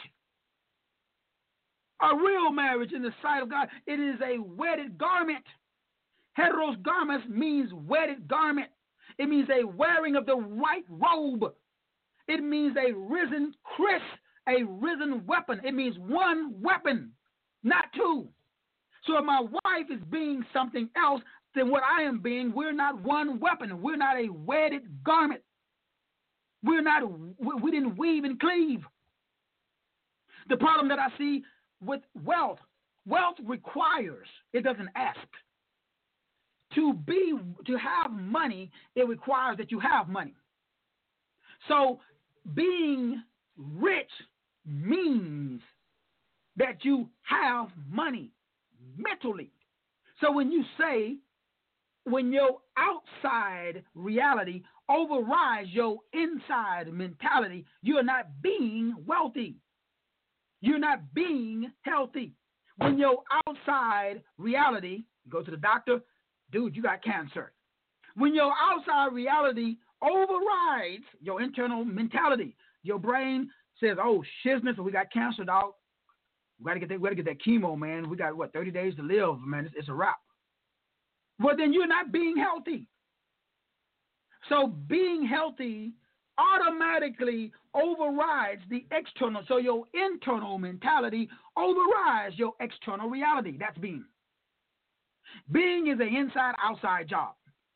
A real marriage in the sight of God. It is a wedded garment. Heteros garments means wedded garment. It means a wearing of the white robe. It means a risen Christ, a risen weapon. It means one weapon, not two. So if my wife is being something else than what I am being, we're not one weapon. We're not a wedded garment. We're not, we didn't weave and cleave. The problem that I see with wealth, wealth requires, it doesn't ask. to be to have money, it requires that you have money. So being rich means that you have money mentally. So when you say, when your outside reality overrides your inside mentality, you're not being wealthy. You're not being healthy. When your outside reality, go to the doctor, dude, you got cancer. When your outside reality overrides your internal mentality, your brain says, oh, shizness, we got cancer, dog. We got to get that, we got to get that chemo, man. We got, what, thirty days to live, man. It's, it's a wrap. Well, then you're not being healthy. So being healthy automatically overrides the external. So your internal mentality overrides your external reality. That's being. Being is an inside-outside job.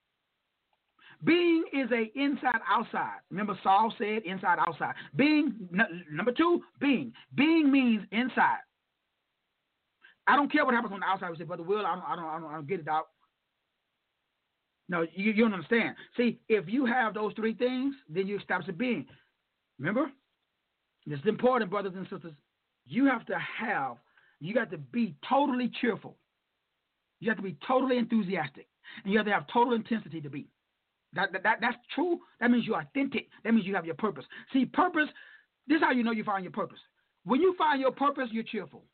Being is a inside-outside. Remember Saul said inside-outside. Being, n- number two, being. Being means inside. I don't care what happens on the outside. We say, Brother Will, I don't, I don't, I don't, I don't get it out. No, you, you don't understand. See, if you have those three things, then you establish a being. Remember? This is important, brothers and sisters. You have to have, you got to be totally cheerful. You have to be totally enthusiastic. And you have to have total intensity to be. That, that, that That's true. That means you're authentic. That means you have your purpose. See, purpose, this is how you know you find your purpose. When you find your purpose, you're cheerful.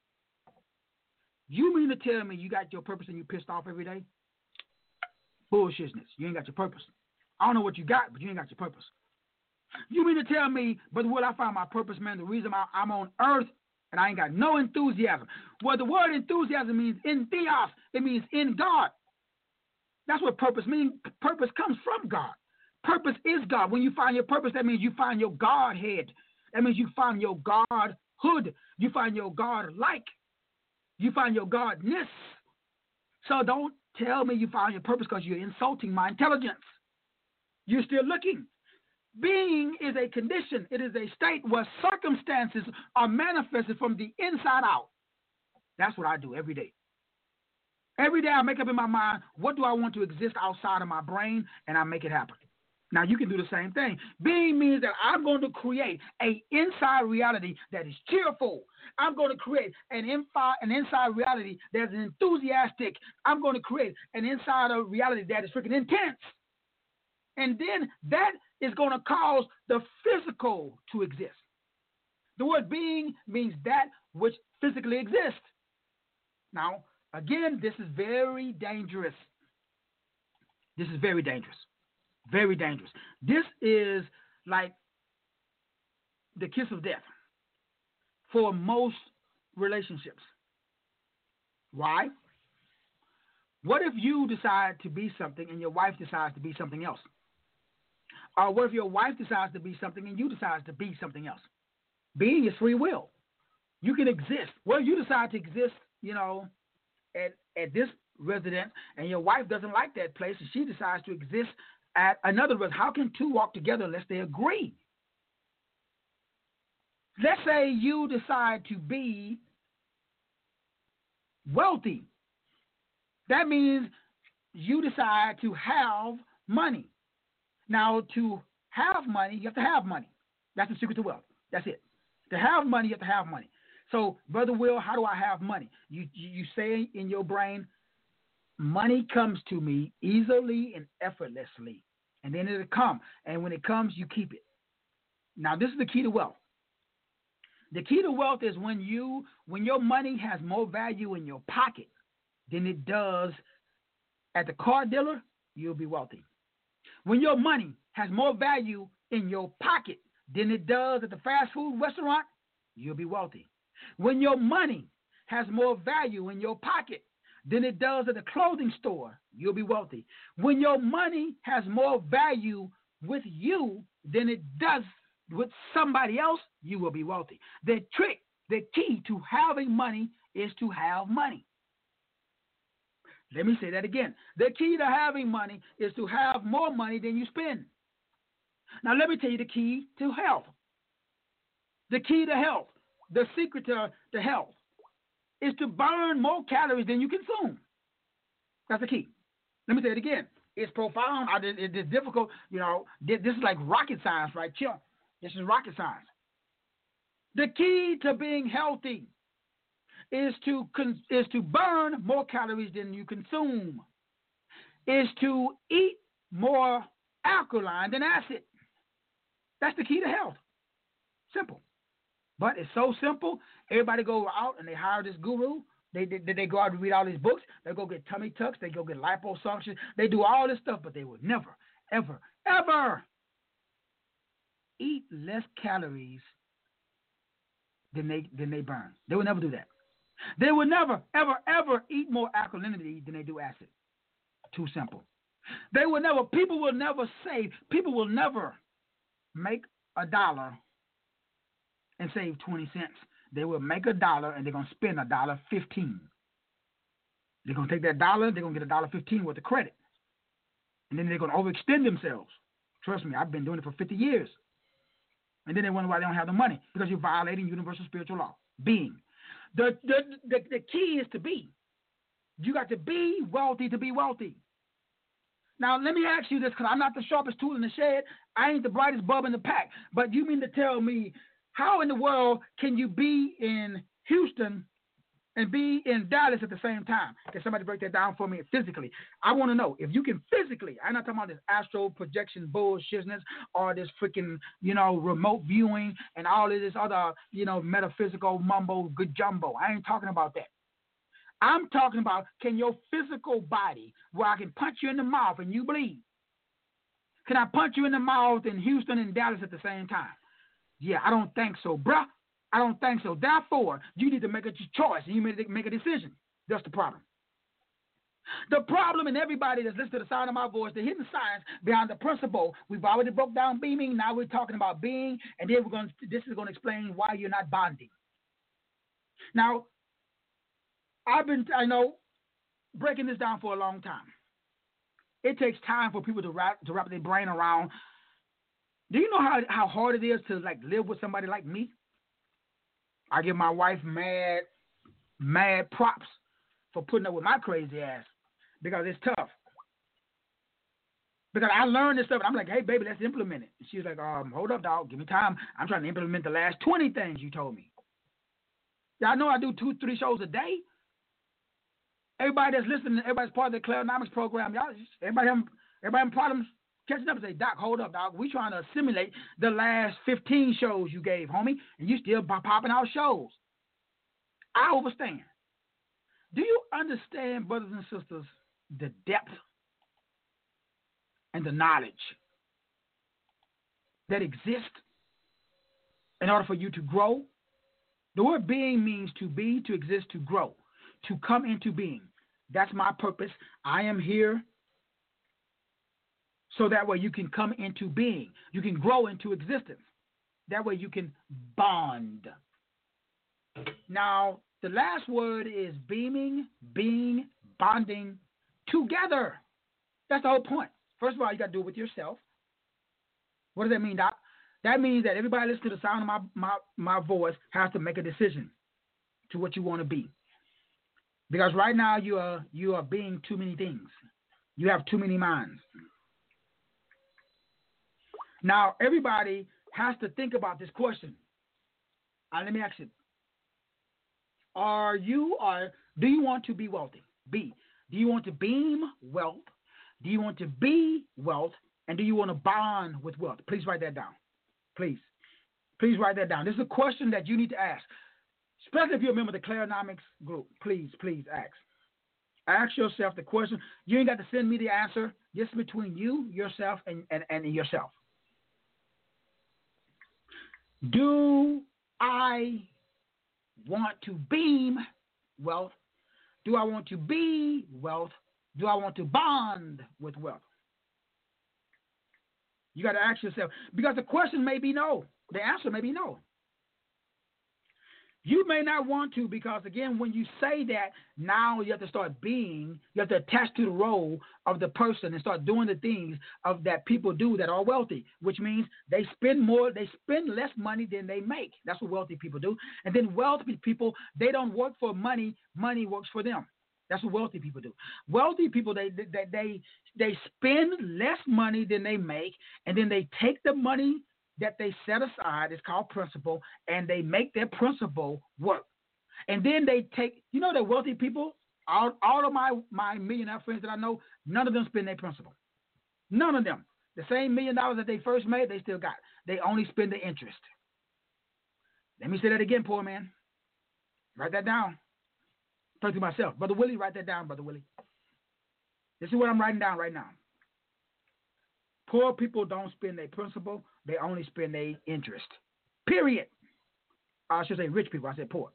You mean to tell me you got your purpose and you pissed off every day? Bullshitness. You ain't got your purpose. I don't know what you got, but you ain't got your purpose. You mean to tell me, Brother Will, I find my purpose, man, the reason I, I'm on earth and I ain't got no enthusiasm. Well, the word enthusiasm means in theos. It means in God. That's what purpose means. Purpose comes from God. Purpose is God. When you find your purpose, that means you find your Godhead. That means you find your Godhood. You find your God-like. You find your Godness. So don't tell me you found your purpose because you're insulting my intelligence. You're still looking. Being is a condition. It is a state where circumstances are manifested from the inside out. That's what I do every day. Every day I make up in my mind, what do I want to exist outside of my brain, and I make it happen. Now you can do the same thing. Being means that I'm going to create an inside reality that is cheerful. I'm going to create an inside, an inside reality that is enthusiastic. I'm going to create an inside reality that is freaking intense. And then that is going to cause the physical to exist. The word being means that which physically exists. Now, again, this is very dangerous. This is very dangerous. Very dangerous. This is like the kiss of death for most relationships. Why? What if you decide to be something and your wife decides to be something else? Or what if your wife decides to be something and you decide to be something else? Being is free will. You can exist. What if you decide to exist, you know, at, at this residence and your wife doesn't like that place and she decides to exist at another residence? How can two walk together unless they agree? Let's say you decide to be wealthy. That means you decide to have money. Now, to have money, you have to have money. That's the secret to wealth. That's it. To have money, you have to have money. So, Brother Will, how do I have money? You, you say in your brain, money comes to me easily and effortlessly. And then it'll come. And when it comes, you keep it. Now, this is the key to wealth. The key to wealth is when you, when your money has more value in your pocket than it does at the car dealer, you'll be wealthy. When your money has more value in your pocket than it does at the fast food restaurant, you'll be wealthy. When your money has more value in your pocket than it does at the clothing store, you'll be wealthy. When your money has more value with you than it does with somebody else, you will be wealthy. The trick, the key to having money is to have money. Let me say that again. The key to having money is to have more money than you spend. Now, let me tell you the key to health. The key to health, the secret to, to health, is to burn more calories than you consume. That's the key. Let me say it again. It's profound. It is difficult. You know, this is like rocket science right here. This is rocket science. The key to being healthy is to con- is to burn more calories than you consume. Is to eat more alkaline than acid. That's the key to health. Simple. But it's so simple. Everybody go out and they hire this guru. They, they they go out and read all these books. They go get tummy tucks. They go get liposuction. They do all this stuff, but they will never, ever, ever eat less calories than they than they burn. They will never do that. They will never, ever, ever eat more alkalinity than they do acid. Too simple. They will never. People will never save. People will never make a dollar and save twenty cents. They will make a dollar and they're going to spend a dollar fifteen. They're going to take that dollar, they're going to get a dollar fifteen worth of credit. And then they're going to overextend themselves. Trust me, I've been doing it for fifty years. And then they wonder why they don't have the money. Because you're violating universal spiritual law. Being. The, the, the, the key is to be. You got to be wealthy to be wealthy. Now, let me ask you this, because I'm not the sharpest tool in the shed. I ain't the brightest bulb in the pack. But you mean to tell me, how in the world can you be in Houston and be in Dallas at the same time? Can somebody break that down for me physically? I want to know if you can physically. I'm not talking about this astral projection bullshitness or this freaking, you know, remote viewing and all of this other, you know, metaphysical mumbo good jumbo. I ain't talking about that. I'm talking about, can your physical body, where I can punch you in the mouth and you bleed, can I punch you in the mouth in Houston and Dallas at the same time? Yeah, I don't think so, bruh. I don't think so. Therefore, you need to make a choice and you need to make a decision. That's the problem. The problem in everybody that's listening to the sound of my voice, the hidden science behind the principle. We've already broke down beaming. Now we're talking about being, and then we're going to, this is going to explain why you're not bonding. Now, I've been, I know, breaking this down for a long time. It takes time for people to wrap to wrap their brain around. Do you know how, how hard it is to like live with somebody like me? I give my wife mad, mad props for putting up with my crazy ass because it's tough. Because I learned this stuff and I'm like, hey baby, let's implement it. And she's like, um, hold up, dog, give me time. I'm trying to implement the last twenty things you told me. Y'all know I do two, three shows a day. Everybody that's listening, everybody's part of the Clarinomics program. Y'all, everybody having, everybody having problems catching up and say, Doc, hold up, dog. We trying to assimilate the last fifteen shows you gave, homie, and you still popping out shows. I understand. Do you understand, brothers and sisters, the depth and the knowledge that exists in order for you to grow? The word being means to be, to exist, to grow, to come into being. That's my purpose. I am here so that way you can come into being. You can grow into existence. That way you can bond. Now, the last word is beaming, being, bonding together. That's the whole point. First of all, you got to do it with yourself. What does that mean, Doc? That means that everybody listening to the sound of my, my, my voice has to make a decision to what you want to be. Because right now you are you are being too many things. You have too many minds. Now everybody has to think about this question. Uh, let me ask you: Are you or do you want to be wealthy? B. Do you want to beam wealth? Do you want to be wealth? And do you want to bond with wealth? Please write that down. Please, please write that down. This is a question that you need to ask. Especially if you're a member of the Clarinomics group, please, please ask. Ask yourself the question. You ain't got to send me the answer. Just between you, yourself, and, and, and yourself. Do I want to beam wealth? Do I want to be wealth? Do I want to bond with wealth? You got to ask yourself, because the question may be no. The answer may be no. You may not want to because, again, when you say that, now you have to start being, you have to attach to the role of the person and start doing the things of that people do that are wealthy, which means they spend more, they spend less money than they make. That's what wealthy people do. And then wealthy people, they don't work for money, money works for them. That's what wealthy people do. Wealthy people, they they they they spend less money than they make, and then they take the money that they set aside, it's called principal, and they make their principal work. And then they take, you know, the wealthy people, all, all of my, my millionaire friends that I know, none of them spend their principal. None of them. The same million dollars that they first made, they still got. They only spend the interest. Let me say that again, poor man. Write that down. Talk to myself. Brother Willie, write that down, Brother Willie. This is what I'm writing down right now. Poor people don't spend their principal. They only spend their interest. Period. I should say rich people. I said poor.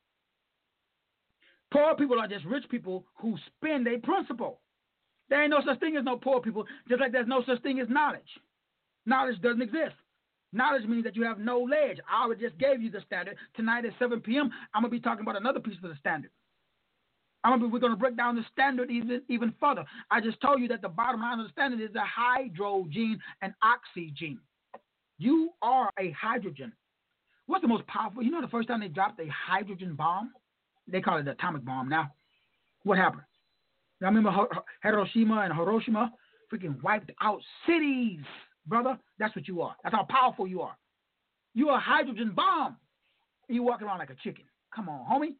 Poor people are just rich people who spend their principal. There ain't no such thing as no poor people, just like there's no such thing as knowledge. Knowledge doesn't exist. Knowledge means that you have no ledge. I already just gave you the standard. Tonight at seven p.m., I'm going to be talking about another piece of the standard. I'm gonna be, we're going to break down the standard even, even further. I just told you that the bottom line of the standard is the hydrogen and oxygen. You are a hydrogen. What's the most powerful? You know the first time they dropped a hydrogen bomb? They call it the atomic bomb now. What happened? I remember Hiroshima and Hiroshima freaking wiped out cities, brother. That's what you are. That's how powerful you are. You are a hydrogen bomb. You walking around like a chicken. Come on, homie.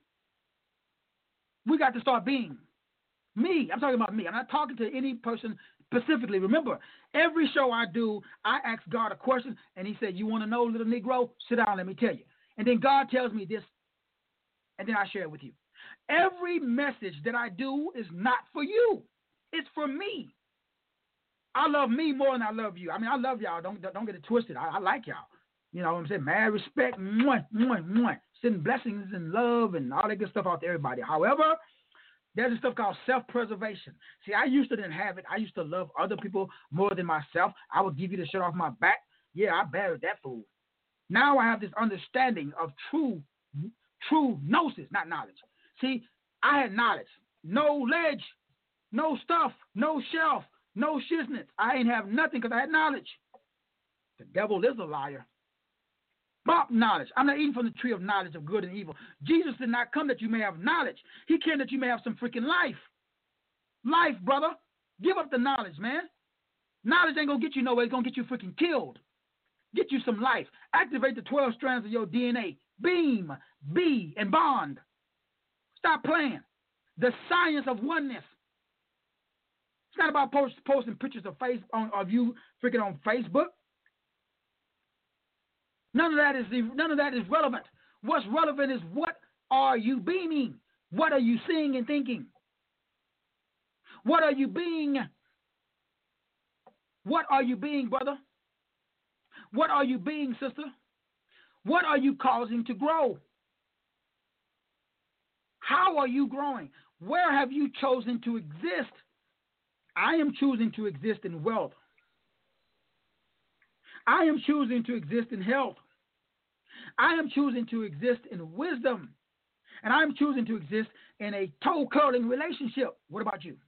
We got to start being. Me. I'm talking about me. I'm not talking to any person specifically. Remember, every show I do, I ask God a question, and he said, you want to know, little Negro? Sit down, let me tell you. And then God tells me this, and then I share it with you. Every message that I do is not for you. It's for me. I love me more than I love you. I mean, I love y'all. Don't, don't get it twisted. I, I like y'all. You know what I'm saying? Mad respect. Mwah, mwah, mwah. Sending blessings and love and all that good stuff out to everybody. However, there's a stuff called self-preservation. See, I used to didn't have it. I used to love other people more than myself. I would give you the shirt off my back. Yeah, I buried that fool. Now I have this understanding of true, true gnosis, not knowledge. See, I had knowledge. No ledge, no stuff, no shelf, no shiznit. I ain't have nothing because I had knowledge. The devil is a liar. Bump knowledge. I'm not eating from the tree of knowledge of good and evil. Jesus did not come that you may have knowledge. He came that you may have some freaking life. Life, brother. Give up the knowledge, man. Knowledge ain't going to get you nowhere. It's going to get you freaking killed. Get you some life. Activate the twelve strands of your D N A. Beam, be, and bond. Stop playing. The science of oneness. It's not about post, posting pictures of face on, of you freaking on Facebook. None of that is none of that is relevant. What's relevant is what are you being? What are you seeing and thinking? What are you being? What are you being, brother? What are you being, sister? What are you causing to grow? How are you growing? Where have you chosen to exist? I am choosing to exist in wealth. I am choosing to exist in health. I am choosing to exist in wisdom. And I am choosing to exist in a toe-curling relationship. What about you?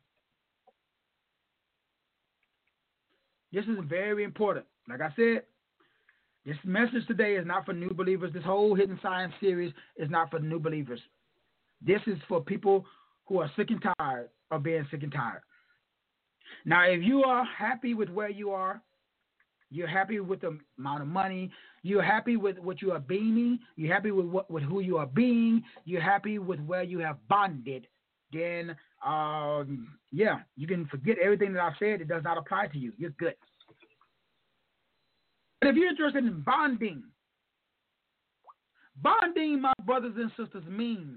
This is very important. Like I said, this message today is not for new believers. This whole Hidden Science series is not for new believers. This is for people who are sick and tired of being sick and tired. Now, if you are happy with where you are, you're happy with the amount of money, you're happy with what you are being, you're happy with what, with who you are being, you're happy with where you have bonded, then, um, yeah, you can forget everything that I've said. It does not apply to you. You're good. But if you're interested in bonding, bonding, my brothers and sisters, means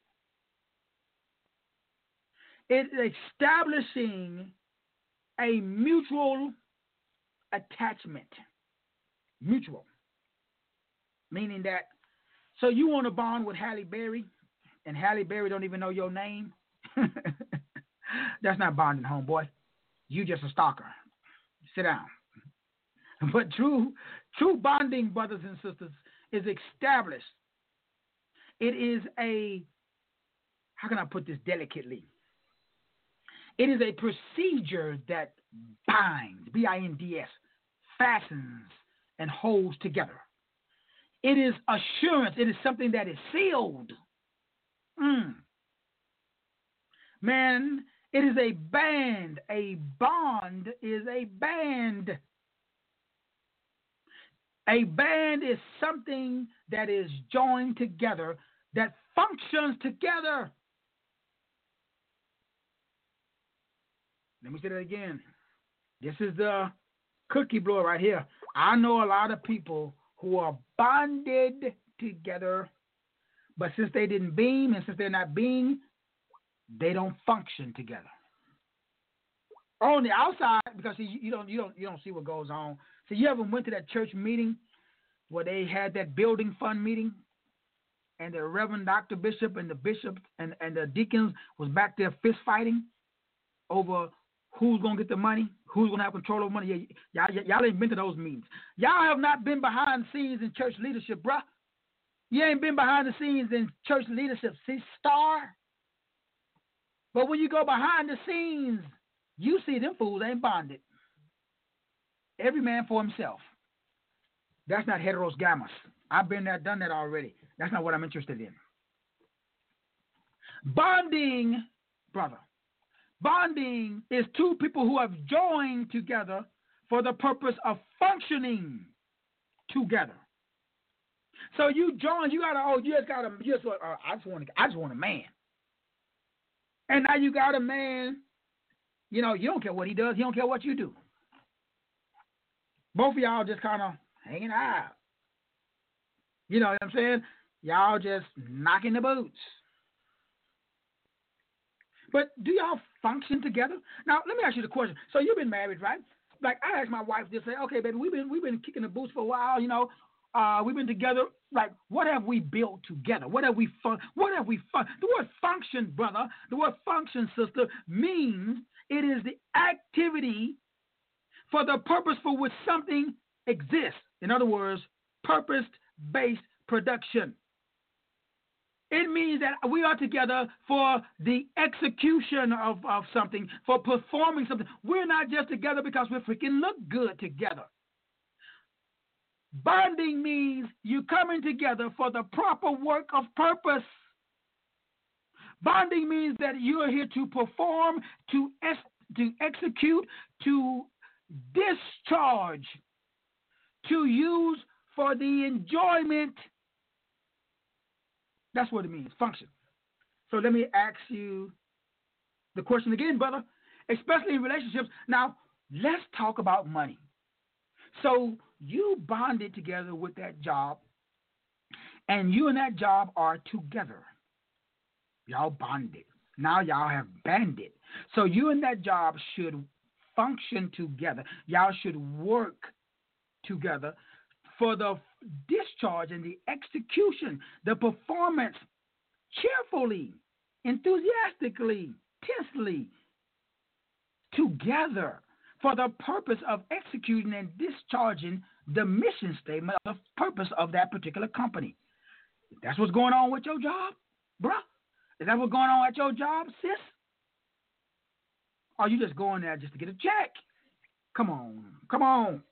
it's establishing a mutual attachment. Mutual. Meaning that, so you want to bond with Halle Berry, and Halle Berry don't even know your name? That's not bonding, homeboy. You just a stalker. Sit down. But true, true bonding, brothers and sisters, is established. It is a, how can I put this delicately? It is a procedure that binds, B I N D S, fastens and holds together. It is assurance. It is something that is sealed. Mm. Man, it is a band. A bond is a band. A band is something that is joined together, that functions together. Let me say that again. This is the cookie blower right here. I know a lot of people who are bonded together, but since they didn't beam and since they're not being, they don't function together. On the outside, because see, you don't you don't you don't see what goes on. So you ever went to that church meeting where they had that building fund meeting, and the Reverend Doctor Bishop and the bishop and, and the deacons was back there fist fighting over who's gonna get the money, who's gonna have control over money. Y'all, y'all, y'all ain't been to those meetings. Y'all have not been behind the scenes in church leadership, bruh. You ain't been behind the scenes in church leadership. See, star. But when you go behind the scenes, you see them fools ain't bonded. Every man for himself. That's not heteros gammas. I've been there, done that already. That's not what I'm interested in. Bonding, brother. Bonding is two people who have joined together for the purpose of functioning together. So you join, you gotta, oh, you just gotta, you just, uh, I just want, I just want a man. And now you got a man. You know, you don't care what he does. He don't care what you do. Both of y'all just kind of hanging out. You know what I'm saying? Y'all just knocking the boots. But do y'all function together? Now, let me ask you the question. So you've been married, right? Like I asked my wife to say, okay, baby, we've been we've been kicking the boots for a while. You know, uh, we've been together. Like, what have we built together? What have we fun? What have we fun? The word function, brother. The word function, sister, means it is the activity for the purpose for which something exists. In other words, purpose-based production. It means that we are together for the execution of, of something, for performing something. We're not just together because we freaking look good together. Bonding means you coming together for the proper work of purpose. Bonding means that you are here to perform, to, es- to execute, to discharge, to use for the enjoyment. That's what it means, function. So let me ask you the question again, brother, especially in relationships. Now, let's talk about money. So you bonded together with that job, and you and that job are together. Y'all bonded. Now y'all have banded. So you and that job should function together. Y'all should work together for the discharge and the execution, the performance, cheerfully, enthusiastically, tensely, together for the purpose of executing and discharging the mission statement of the purpose of that particular company. That's what's going on with your job, bruh? Is that what's going on at your job, sis? Or are you just going there just to get a check? Come on. Come on.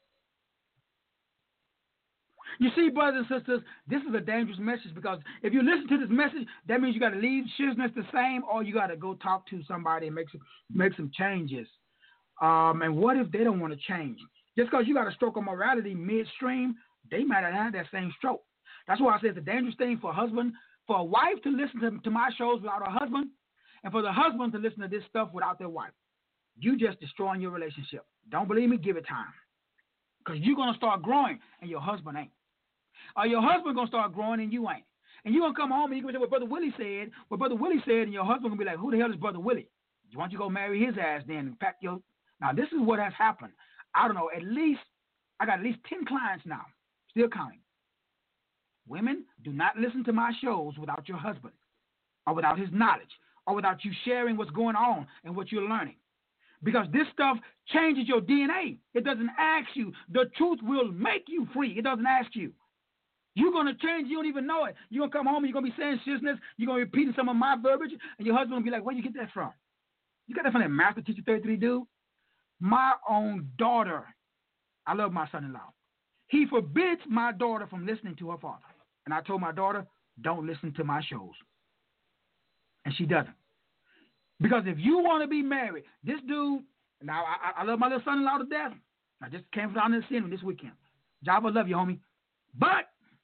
You see, brothers and sisters, this is a dangerous message because if you listen to this message, that means you got to leave shizness the same, or you got to go talk to somebody and make some, make some changes. Um, and what if they don't want to change? Just because you got a stroke of morality midstream, they might have had that same stroke. That's why I say it's a dangerous thing for a husband, for a wife to listen to, to my shows without a husband, and for the husband to listen to this stuff without their wife. You just destroying your relationship. Don't believe me? Give it time. Because you're going to start growing, and your husband ain't. Or your husband going to start growing, and you ain't. And you're going to come home, and you're going to say what Brother Willie said, what Brother Willie said, and your husband going to be like, who the hell is Brother Willie? Why don't you go marry his ass then and pack your... Now, this is what has happened. I don't know, at least, I got at least ten clients now, still counting. Women, do not listen to my shows without your husband, or without his knowledge, or without you sharing what's going on and what you're learning. Because this stuff changes your D N A. It doesn't ask you. The truth will make you free. It doesn't ask you. You're going to change. You don't even know it. You're going to come home and you're going to be saying shizness. You're going to be repeating some of my verbiage, and your husband will be like, where you get that from? You got that from that Master Teacher thirty-three dude? My own daughter, I love my son-in-law. He forbids my daughter from listening to her father. And I told my daughter, don't listen to my shows. And she doesn't. Because if you want to be married, this dude, now I, I love my little son-in-law to death. I just came down there to see him this weekend. Job, I love you, homie. But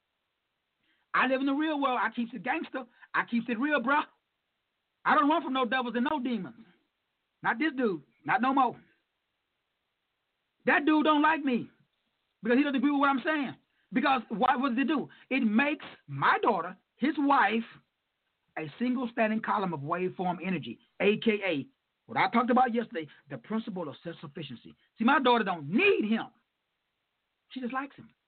I live in the real world. I keeps it gangster. I keeps it real, bruh. I don't run from no devils and no demons. Not this dude. Not no more. That dude don't like me because he doesn't agree with what I'm saying. Because what, what does it do? It makes my daughter, his wife, a single standing column of waveform energy, a k a what I talked about yesterday, the principle of self-sufficiency. See, my daughter don't need him. She just likes him.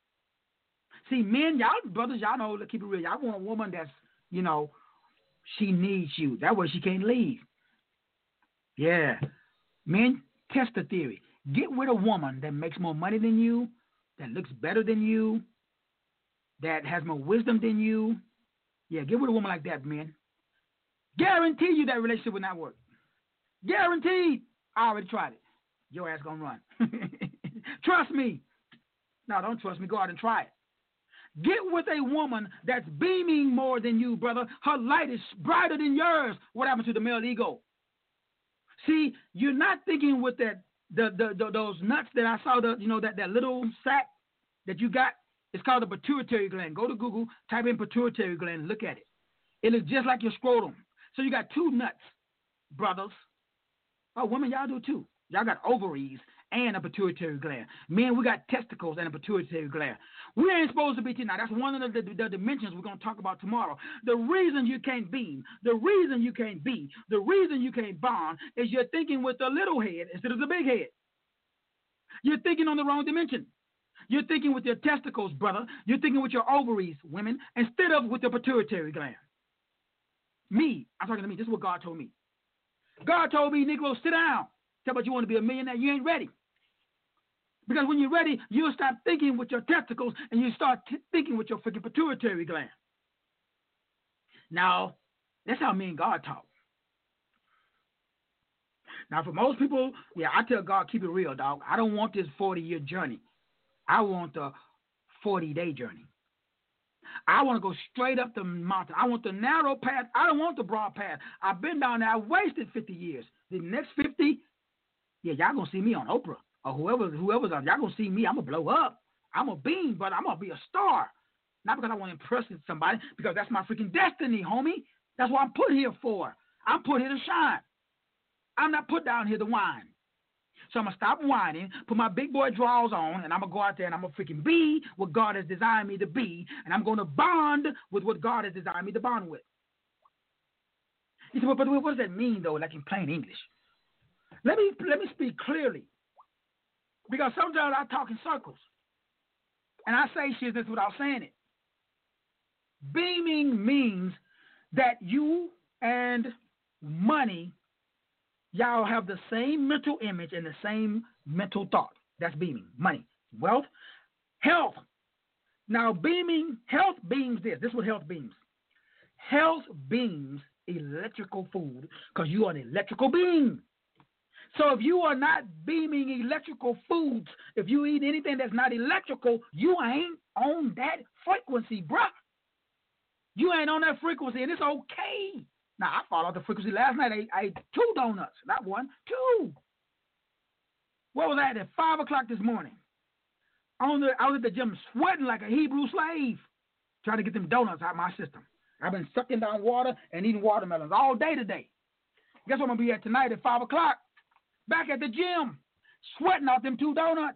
See, men, y'all brothers, y'all know, let's keep it real. Y'all want a woman that's, you know, she needs you. That way she can't leave. Yeah. Men, test the theory. Get with a woman that makes more money than you, that looks better than you, that has more wisdom than you. Yeah, get with a woman like that, man. Guarantee you that relationship will not work. Guaranteed. I already tried it. Your ass gonna run. Trust me. No, don't trust me. Go out and try it. Get with a woman that's beaming more than you, brother. Her light is brighter than yours. What happened to the male ego? See, you're not thinking with that the, the, the those nuts that I saw, the you know that, that little sac that you got. It's called a pituitary gland. Go to Google, type in pituitary gland, and look at it. It looks just like your scrotum. So you got two nuts, brothers. Oh, women, y'all do too. Y'all got ovaries and a pituitary gland. Men, we got testicles and a pituitary gland. We ain't supposed to be, now that's one of the, the, the dimensions we're going to talk about tomorrow. The reason you can't beam, the reason you can't be, the reason you can't bond is you're thinking with the little head instead of the big head. You're thinking on the wrong dimension. You're thinking with your testicles, brother. You're thinking with your ovaries, women, instead of with your pituitary gland. Me, I'm talking to me. This is what God told me. God told me, Negro, sit down. Tell me you want to be a millionaire. You ain't ready. Because when you're ready, you'll stop thinking with your testicles and you start t- thinking with your freaking pituitary gland. Now, that's how me and God talk. Now, for most people, yeah, I tell God, keep it real, dog. I don't want this forty-year journey. I want the forty-day journey. I want to go straight up the mountain. I want the narrow path. I don't want the broad path. I've been down there. I wasted fifty years. The next fifty, yeah, y'all going to see me on Oprah or whoever, whoever's on. Y'all going to see me. I'm going to blow up. I'm a beam, but I'm going to be a star. Not because I want to impress somebody, because that's my freaking destiny, homie. That's what I'm put here for. I'm put here to shine. I'm not put down here to whine. So I'm going to stop whining, put my big boy drawers on, and I'm going to go out there and I'm going to freaking be what God has designed me to be, and I'm going to bond with what God has designed me to bond with. You say, but what does that mean, though, like in plain English? Let me, let me speak clearly, because sometimes I talk in circles, and I say shit that's without saying it. Beaming means that you and money, y'all have the same mental image and the same mental thought. That's beaming. Money, wealth, health. Now, beaming, health beams this. This is what health beams. Health beams electrical food because you are an electrical being. So if you are not beaming electrical foods, if you eat anything that's not electrical, you ain't on that frequency, bruh. You ain't on that frequency, and it's okay. Now, I followed the frequency last night. I, I ate two donuts. Not one, two. What was that at five o'clock this morning? On the, I was at the gym sweating like a Hebrew slave, trying to get them donuts out of my system. I've been sucking down water and eating watermelons all day today. Guess what I'm going to be at tonight at five o'clock? Back at the gym, sweating out them two donuts.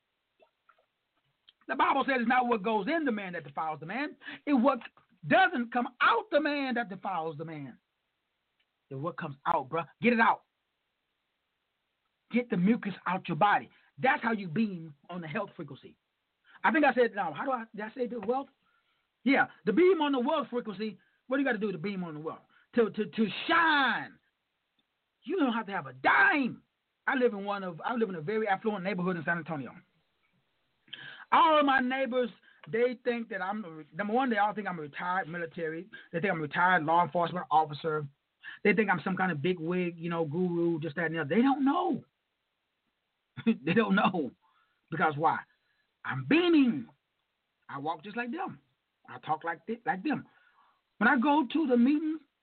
The Bible says it's not what goes in the man that defiles the man. It's what doesn't come out the man that defiles the man. It's what comes out, bro. Get it out. Get the mucus out your body. That's how you beam on the health frequency. I think I said, now, how do I, did I say the wealth? Yeah, the beam on the wealth frequency, what do you got to do to beam on the wealth? To, to, to shine. You don't have to have a dime. I live in one of, I live in a very affluent neighborhood in San Antonio. All of my neighbors, they think that I'm, number one, they all think I'm a retired military. They think I'm a retired law enforcement officer. They think I'm some kind of big wig, you know, guru, just that and the other. They don't know. They don't know. Because why? I'm beaming. I walk just like them. I talk like th- like them. When I go to the meetings,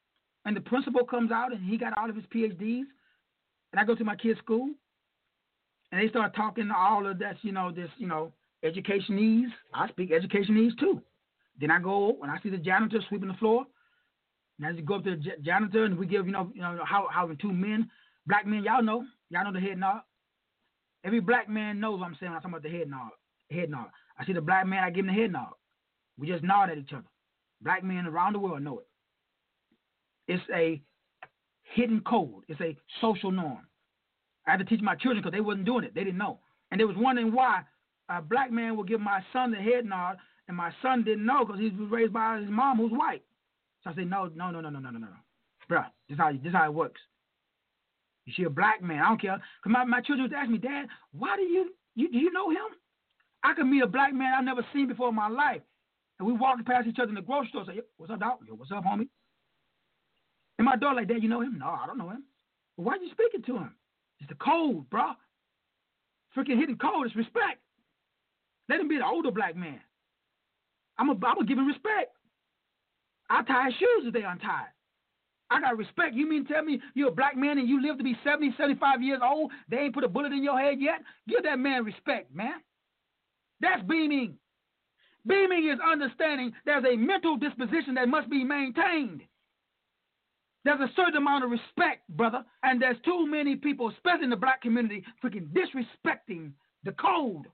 and the principal comes out and he got all of his P H Ds, and I go to my kid's school, and they start talking all of this, you know, this, you know, education needs. I speak education needs too. Then I go, when I see the janitor sweeping the floor, and as you go up to the j- janitor, and we give, you know, you know, how how two men, black men, y'all know, y'all know the head nod. Every black man knows what I'm saying when I'm talking about the head nod. Head nod. I see the black man, I give him the head nod. We just nod at each other. Black men around the world know it. It's a hidden code. It's a social norm. I had to teach my children because they wasn't doing it. They didn't know. And they was wondering why a black man would give my son the head nod, and my son didn't know because he was raised by his mom who's white. So I said, no, no, no, no, no, no, no, no. Bruh, this is how, this is how it works. You see a black man, I don't care. Because my, my children would ask me, Dad, why do you, you, do you know him? I could meet a black man I've never seen before in my life. And we walking past each other in the grocery store, say, what's up, dog? Yo, what's up, homie? And my daughter like, Dad, you know him? No, I don't know him. Well, why are you speaking to him? It's the code, bro. Freaking hidden code is respect. Let him be the older black man. I'm going to give him respect. I tie his shoes if they untied. I got respect. You mean tell me you're a black man and you live to be seventy, seventy-five years old? They ain't put a bullet in your head yet? Give that man respect, man. That's beaming. Beaming is understanding there's a mental disposition that must be maintained. There's a certain amount of respect, brother, and there's too many people, especially in the black community, freaking disrespecting the code.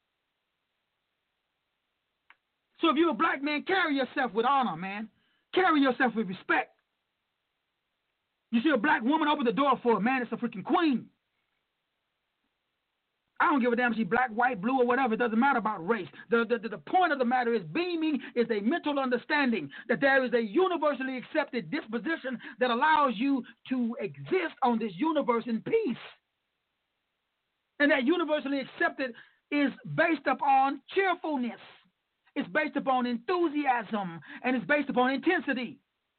So if you're a black man, carry yourself with honor, man. Carry yourself with respect. You see a black woman, open the door for a man, it's a freaking queen. I don't give a damn if she's black, white, blue, or whatever. It doesn't matter about race. The, the, the point of the matter is beaming is a mental understanding that there is a universally accepted disposition that allows you to exist on this universe in peace. And that universally accepted is based upon cheerfulness. It's based upon enthusiasm, and it's based upon intensity.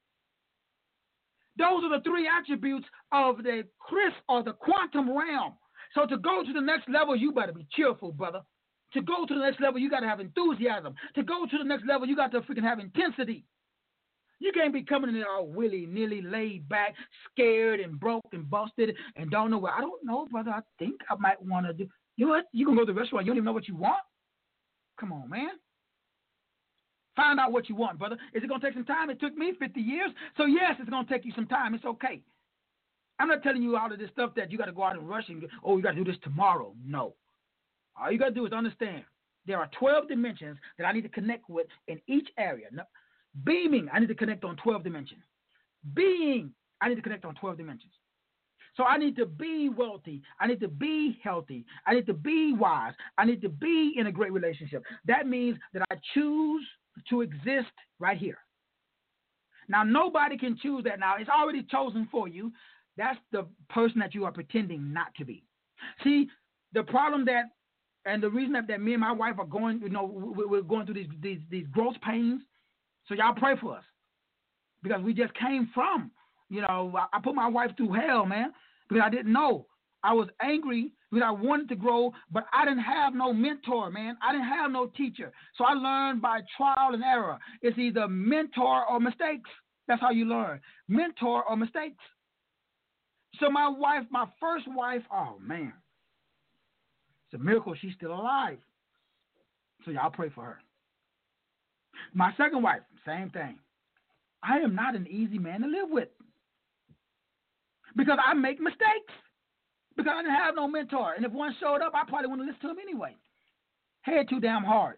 Those are the three attributes of the crisp or the quantum realm. So to go to the next level, you better be cheerful, brother. To go to the next level, you got to have enthusiasm. To go to the next level, you got to freaking have intensity. You can't be coming in there all willy-nilly, laid back, scared and broke and busted and don't know where. I don't know, brother. I think I might want to do. You know what? You can go to the restaurant. You don't even know what you want. Come on, man. Find out what you want, brother. Is it going to take some time? It took me fifty years. So, yes, it's going to take you some time. It's okay. I'm not telling you all of this stuff that you got to go out and rush and, oh, you got to do this tomorrow. No. All you got to do is understand there are twelve dimensions that I need to connect with in each area. No, beaming, I need to connect on twelve dimensions. Being, I need to connect on twelve dimensions. So I need to be wealthy. I need to be healthy. I need to be wise. I need to be in a great relationship. That means that I choose to exist right here. Now, nobody can choose that now. It's already chosen for you. That's the person that you are pretending not to be. See, the problem that, and the reason that, that me and my wife are going, you know, we're going through these, these, these growth pains. So y'all pray for us because we just came from, you know, I put my wife through hell, man, because I didn't know. I was angry because I wanted to grow, but I didn't have no mentor, man. I didn't have no teacher. So I learned by trial and error. It's either mentor or mistakes. That's how you learn. Mentor or mistakes. So my wife, my first wife, oh, man. It's a miracle she's still alive. So y'all pray for her. My second wife, same thing. I am not an easy man to live with because I make mistakes. Because I didn't have no mentor. And if one showed up, I probably wouldn't listen to him anyway. Head too damn hard.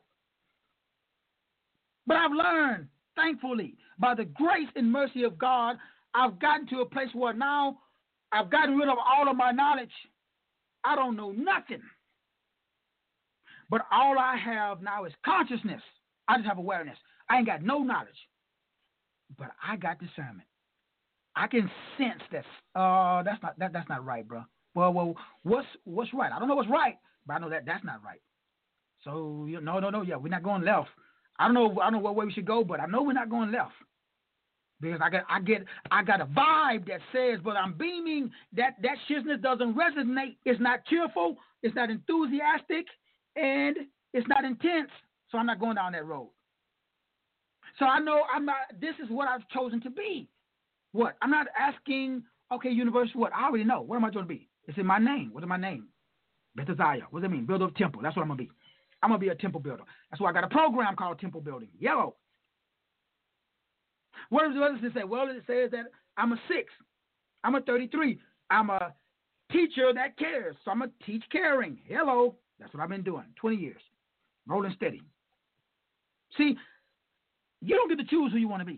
But I've learned, thankfully, by the grace and mercy of God, I've gotten to a place where now I've gotten rid of all of my knowledge. I don't know nothing. But all I have now is consciousness. I just have awareness. I ain't got no knowledge. But I got discernment. I can sense that, uh, that's not that, that's not right, bro. Well, well, what's what's right? I don't know what's right, but I know that that's not right. So, you know, no, no, no, yeah, we're not going left. I don't know, I don't know what way we should go, but I know we're not going left because I got, I get, I got a vibe that says, but I'm beaming. That that shizness doesn't resonate. It's not cheerful. It's not enthusiastic, and it's not intense. So I'm not going down that road. So I know I'm not. This is what I've chosen to be. What? I'm not asking, okay, university, what? I already know. What am I going to be? It's in my name. What is my name? Bethesda. What does that mean? Builder of temple. That's what I'm going to be. I'm going to be a temple builder. That's why I got a program called Temple Building. Yellow. What does, what does it say? Well, it says that I'm a six. I'm a thirty-three. I'm a teacher that cares. So I'm going to teach caring. Hello. That's what I've been doing. twenty years. Rolling steady. See, you don't get to choose who you want to be.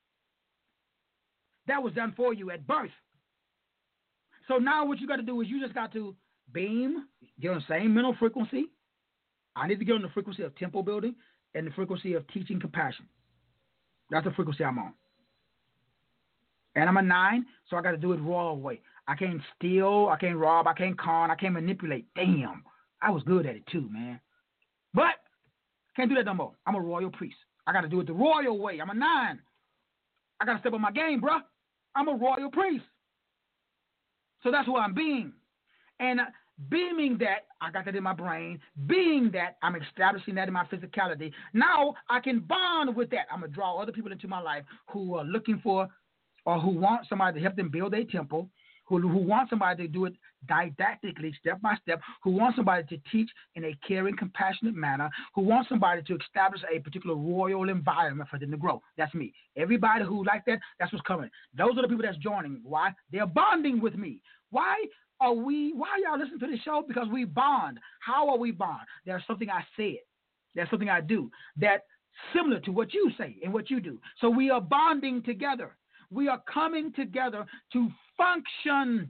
That was done for you at birth. So now what you got to do is you just got to beam, get on the same mental frequency. I need to get on the frequency of temple building and the frequency of teaching compassion. That's the frequency I'm on. And I'm a nine, so I got to do it royal way. I can't steal, I can't rob, I can't con, I can't manipulate. Damn, I was good at it too, man. But can't do that no more. I'm a royal priest. I got to do it the royal way. I'm a nine. I got to step up my game, bruh. I'm a royal priest. So that's who I'm being. And uh, beaming that, I got that in my brain. Being that, I'm establishing that in my physicality. Now I can bond with that. I'm going to draw other people into my life who are looking for or who want somebody to help them build a temple, who, who want somebody to do it didactically, step by step, who want somebody to teach in a caring, compassionate manner, who want somebody to establish a particular royal environment for them to grow. That's me. Everybody who like that, that's what's coming. Those are the people that's joining. Why? They're bonding with me. Why are we, why y'all listen to this show? Because we bond. How are we bond? There's something I said. There's something I do that's similar to what you say and what you do. So we are bonding together. We are coming together to function.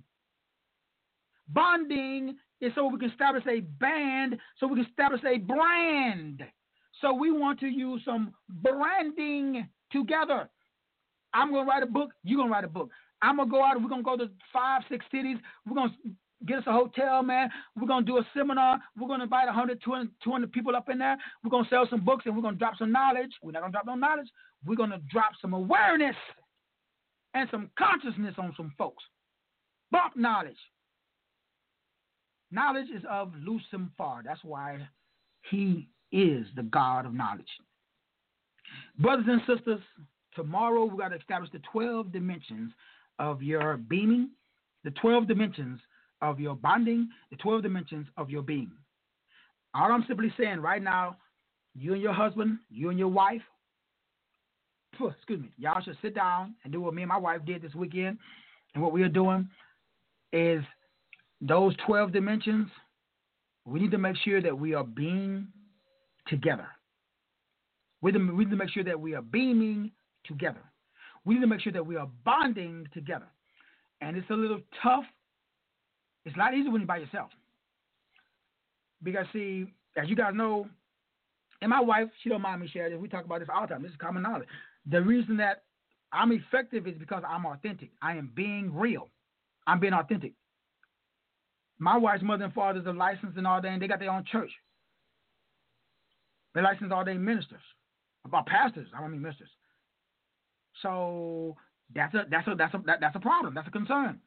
Bonding is so we can establish a band, so we can establish a brand. So we want to use some branding together. I'm going to write a book. You're going to write a book. I'm going to go out and we're going to go to five, six cities. We're going to get us a hotel, man. We're going to do a seminar. We're going to invite one hundred, two hundred, two hundred people up in there. We're going to sell some books and we're going to drop some knowledge. We're not going to drop no knowledge. We're going to drop some awareness and some consciousness on some folks. Bump knowledge. Knowledge is of Lucifar. That's why he is the God of knowledge. Brothers and sisters, tomorrow we've got to establish the twelve dimensions of your beaming, the twelve dimensions of your bonding, the twelve dimensions of your being. All I'm simply saying right now, you and your husband, you and your wife, excuse me, y'all should sit down and do what me and my wife did this weekend. And what we are doing is those twelve dimensions, we need to make sure that we are being together. We need to make sure that we are beaming together. We need to make sure that we are bonding together. And it's a little tough. It's a lot easier when you're by yourself. Because, see, as you guys know, and my wife, she don't mind me sharing this. We talk about this all the time. This is common knowledge. The reason that I'm effective is because I'm authentic. I am being real. I'm being authentic. My wife's mother and father are licensed and all that, and they got their own church. They licensed all their ministers, about pastors. I don't mean ministers. So that's a that's a that's a that, that's a problem. That's a concern.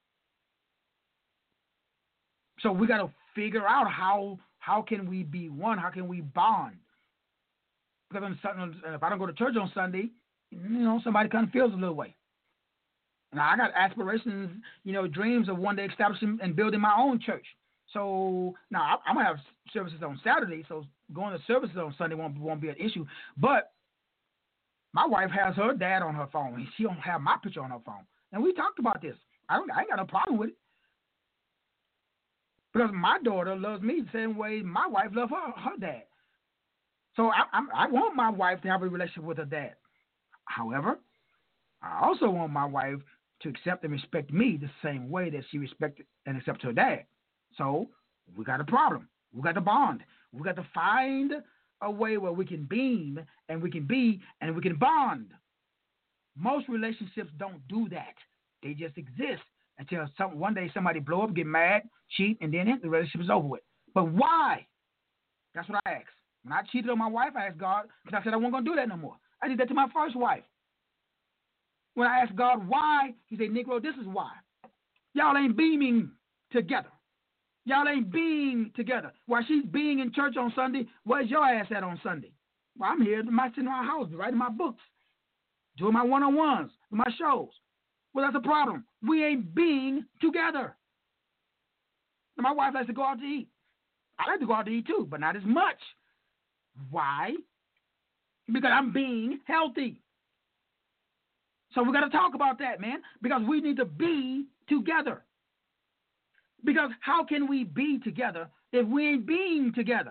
So we got to figure out how how can we be one? How can we bond? Because on, if I don't go to church on Sunday, you know, somebody kind of feels a little way. Now, I got aspirations, you know, dreams of one day establishing and building my own church. So now I, I'm going to have services on Saturday, so going to services on Sunday won't, won't be an issue. But my wife has her dad on her phone. She don't have my picture on her phone. And we talked about this. I, don't, I ain't got no problem with it. Because my daughter loves me the same way my wife loves her, her dad. So I, I, I want my wife to have a relationship with her dad. However, I also want my wife to accept and respect me the same way that she respects and accepts her dad. So we got a problem. We got to bond. We got to find a way where we can beam and we can be and we can bond. Most relationships don't do that. They just exist until some, one day somebody blow up, get mad, cheat, and then the relationship is over with. But why? That's what I asked. When I cheated on my wife, I asked God, because I said I wasn't going to do that no more. I did that to my first wife. When I asked God why, he said, Negro, this is why. Y'all ain't beaming together. Y'all ain't being together. While she's being in church on Sunday, where's your ass at on Sunday? Well, I'm here, I'm sitting in my house, writing my books, doing my one-on-ones, my shows. Well, that's a problem. We ain't being together. Now, my wife likes to go out to eat. I like to go out to eat too, but not as much. Why? Because I'm being healthy. So we got to talk about that, man, because we need to be together. Because how can we be together if we ain't being together?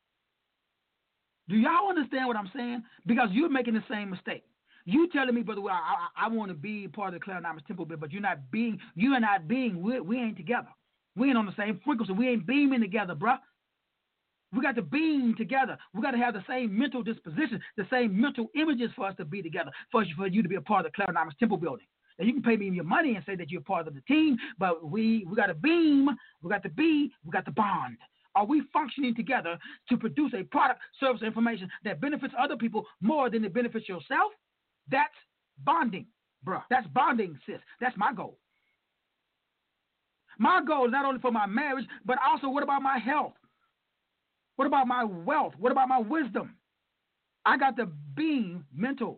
Do y'all understand what I'm saying? Because you're making the same mistake. You telling me, brother, well, I, I, I want to be part of the Clarence Temple Bill, but you're not being, you are not being, we, we ain't together. We ain't on the same frequency. We ain't beaming together, bruh. We got to beam together. We got to have the same mental disposition, the same mental images for us to be together, for, for you to be a part of the Clarence Temple building. Now, you can pay me your money and say that you're part of the team, but we, we got to beam, we got to be, we got to bond. Are we functioning together to produce a product, service, or information that benefits other people more than it benefits yourself? That's bonding, bruh. That's bonding, sis. That's my goal. My goal is not only for my marriage, but also what about my health? What about my wealth? What about my wisdom? I got to beam mental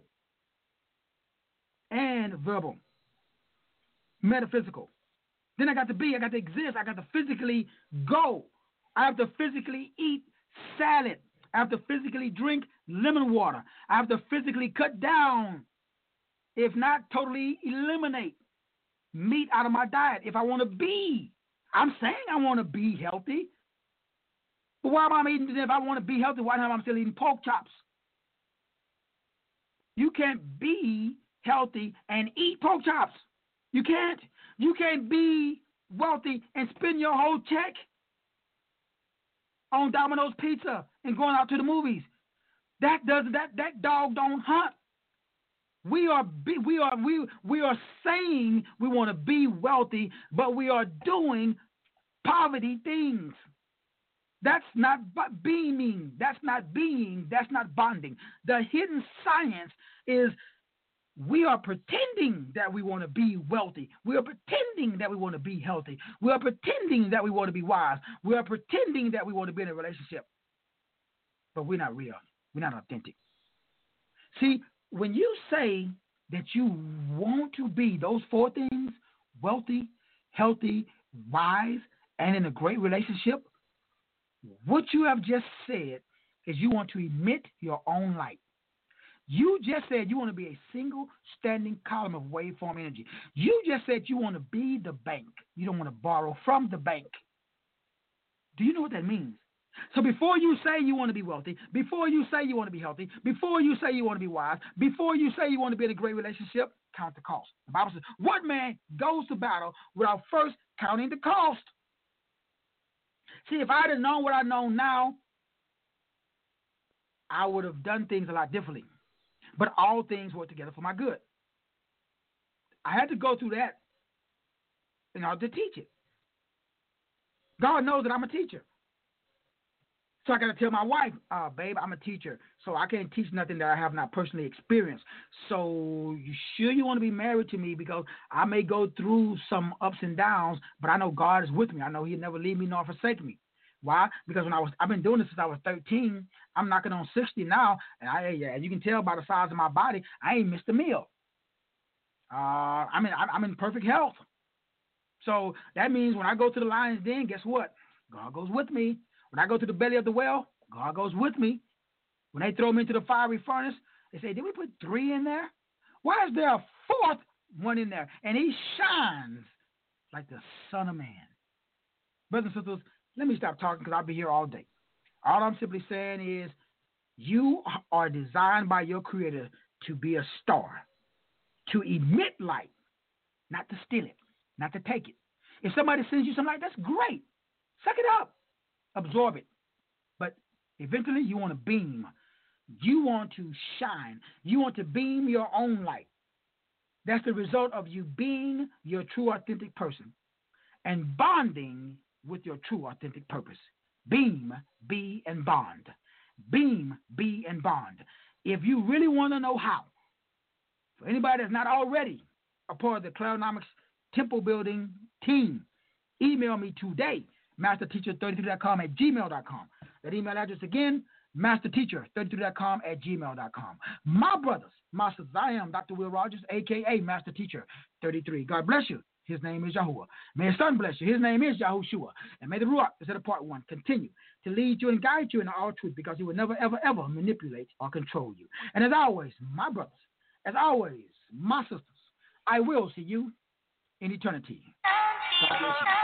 and verbal, metaphysical. Then I got to be, I got to exist. I got to physically go. I have to physically eat salad. I have to physically drink lemon water. I have to physically cut down, if not totally eliminate, meat out of my diet if I want to be. I'm saying I want to be healthy. But why am I eating, if I want to be healthy, why am I still eating pork chops? You can't be healthy and eat pork chops. You can't. You can't be wealthy and spend your whole check on Domino's Pizza and going out to the movies. That does that that dog don't hunt. We are be, we are we we are saying we want to be wealthy, but we are doing poverty things. That's not beaming. That's not being. That's not bonding. The hidden science is we are pretending that we want to be wealthy. We are pretending that we want to be healthy. We are pretending that we want to be wise. We are pretending that we want to be in a relationship. But we're not real. We're not authentic. See, when you say that you want to be those four things, wealthy, healthy, wise, and in a great relationship, what you have just said is you want to emit your own light. You just said you want to be a single standing column of waveform energy. You just said you want to be the bank. You don't want to borrow from the bank. Do you know what that means? So before you say you want to be wealthy, before you say you want to be healthy, before you say you want to be wise, before you say you want to be in a great relationship, count the cost. The Bible says, what man goes to battle without first counting the cost? See, if I'd have known what I know now, I would have done things a lot differently. But all things work together for my good. I had to go through that in order to teach it. God knows that I'm a teacher. So I got to tell my wife, uh, babe, I'm a teacher, so I can't teach nothing that I have not personally experienced. So you sure you want to be married to me, because I may go through some ups and downs, but I know God is with me. I know He'll never leave me nor forsake me. Why? Because when I was, I've been doing this since I was thirteen. I'm knocking on sixty now, and I, yeah, you can tell by the size of my body, I ain't missed a meal. Uh, I mean, I'm in perfect health. So that means when I go to the lion's den, guess what? God goes with me. When I go to the belly of the well, God goes with me. When they throw me into the fiery furnace, they say, did we put three in there? Why is there a fourth one in there? And He shines like the Son of Man. Brothers and sisters, let me stop talking, because I'll be here all day. All I'm simply saying is you are designed by your Creator to be a star, to emit light, not to steal it, not to take it. If somebody sends you some light, that's great. Suck it up. Absorb it. But eventually you want to beam. You want to shine. You want to beam your own light. That's the result of you being your true authentic person and bonding with your true authentic purpose. Beam, be, and bond. Beam, be, and bond. If you really want to know how, for anybody that's not already a part of the Claronomics Temple Building team, email me today, master teacher thirty-three dot com at gmail dot com. That email address again, master teacher thirty-three dot com at gmail dot com. My brothers, my sisters, I am Doctor Will Rogers, a k a. Master Teacher thirty-three. God bless you. His name is Yahuwah. May His Son bless you. His name is Yahushua. And may the Ruach, instead of part one, continue to lead you and guide you in all truth, because He will never, ever, ever manipulate or control you. And as always, my brothers, as always, my sisters, I will see you in eternity. God bless you.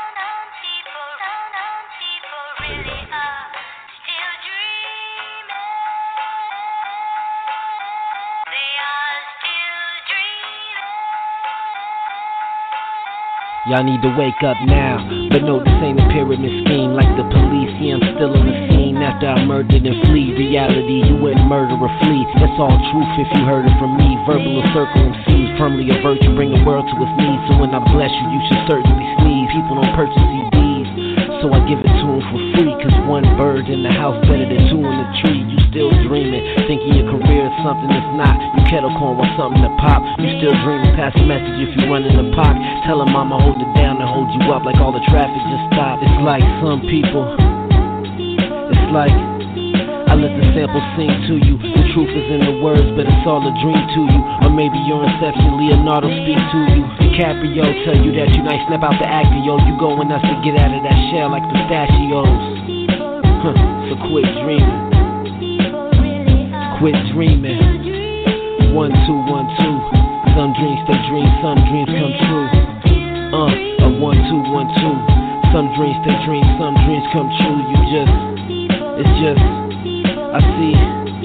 Y'all need to wake up now, but no, this ain't a pyramid scheme like the police. Yeah, I'm still on the scene after I murdered and flee. Reality, you wouldn't murder or flee. That's all truth if you heard it from me. Verbal or circle M Cs, firmly a virtue, bring the world to its knees. So when I bless you, you should certainly sneeze. People don't purchase C Ds, so I give it to them for free. Cause one bird in the house better than two in the tree. You still dreaming, thinking your career is something that's not. You kettle corn with something to pop. You still dreaming, pass a message if you run in the pot. Tell her mama hold it down and hold you up like all the traffic just stopped. It's like some people, it's like I let the sample sing to you. The truth is in the words, but it's all a dream to you. Or maybe your inception, Leonardo speak to you. DiCaprio tell you that you nice, snap out the actor, yo. You going us to get out of that shell like pistachios. Huh, so quit dreaming. Quit dreaming. One, two, one, two. Some dreams stay dreams, some dreams come true. Uh, a one, two, one, two. Some dreams stay dreams, some dreams come true. You just, it's just, I see.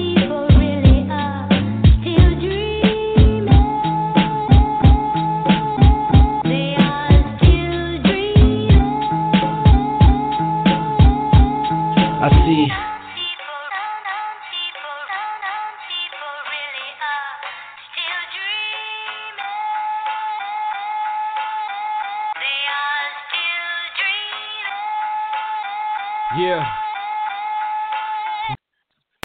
I see. Yeah.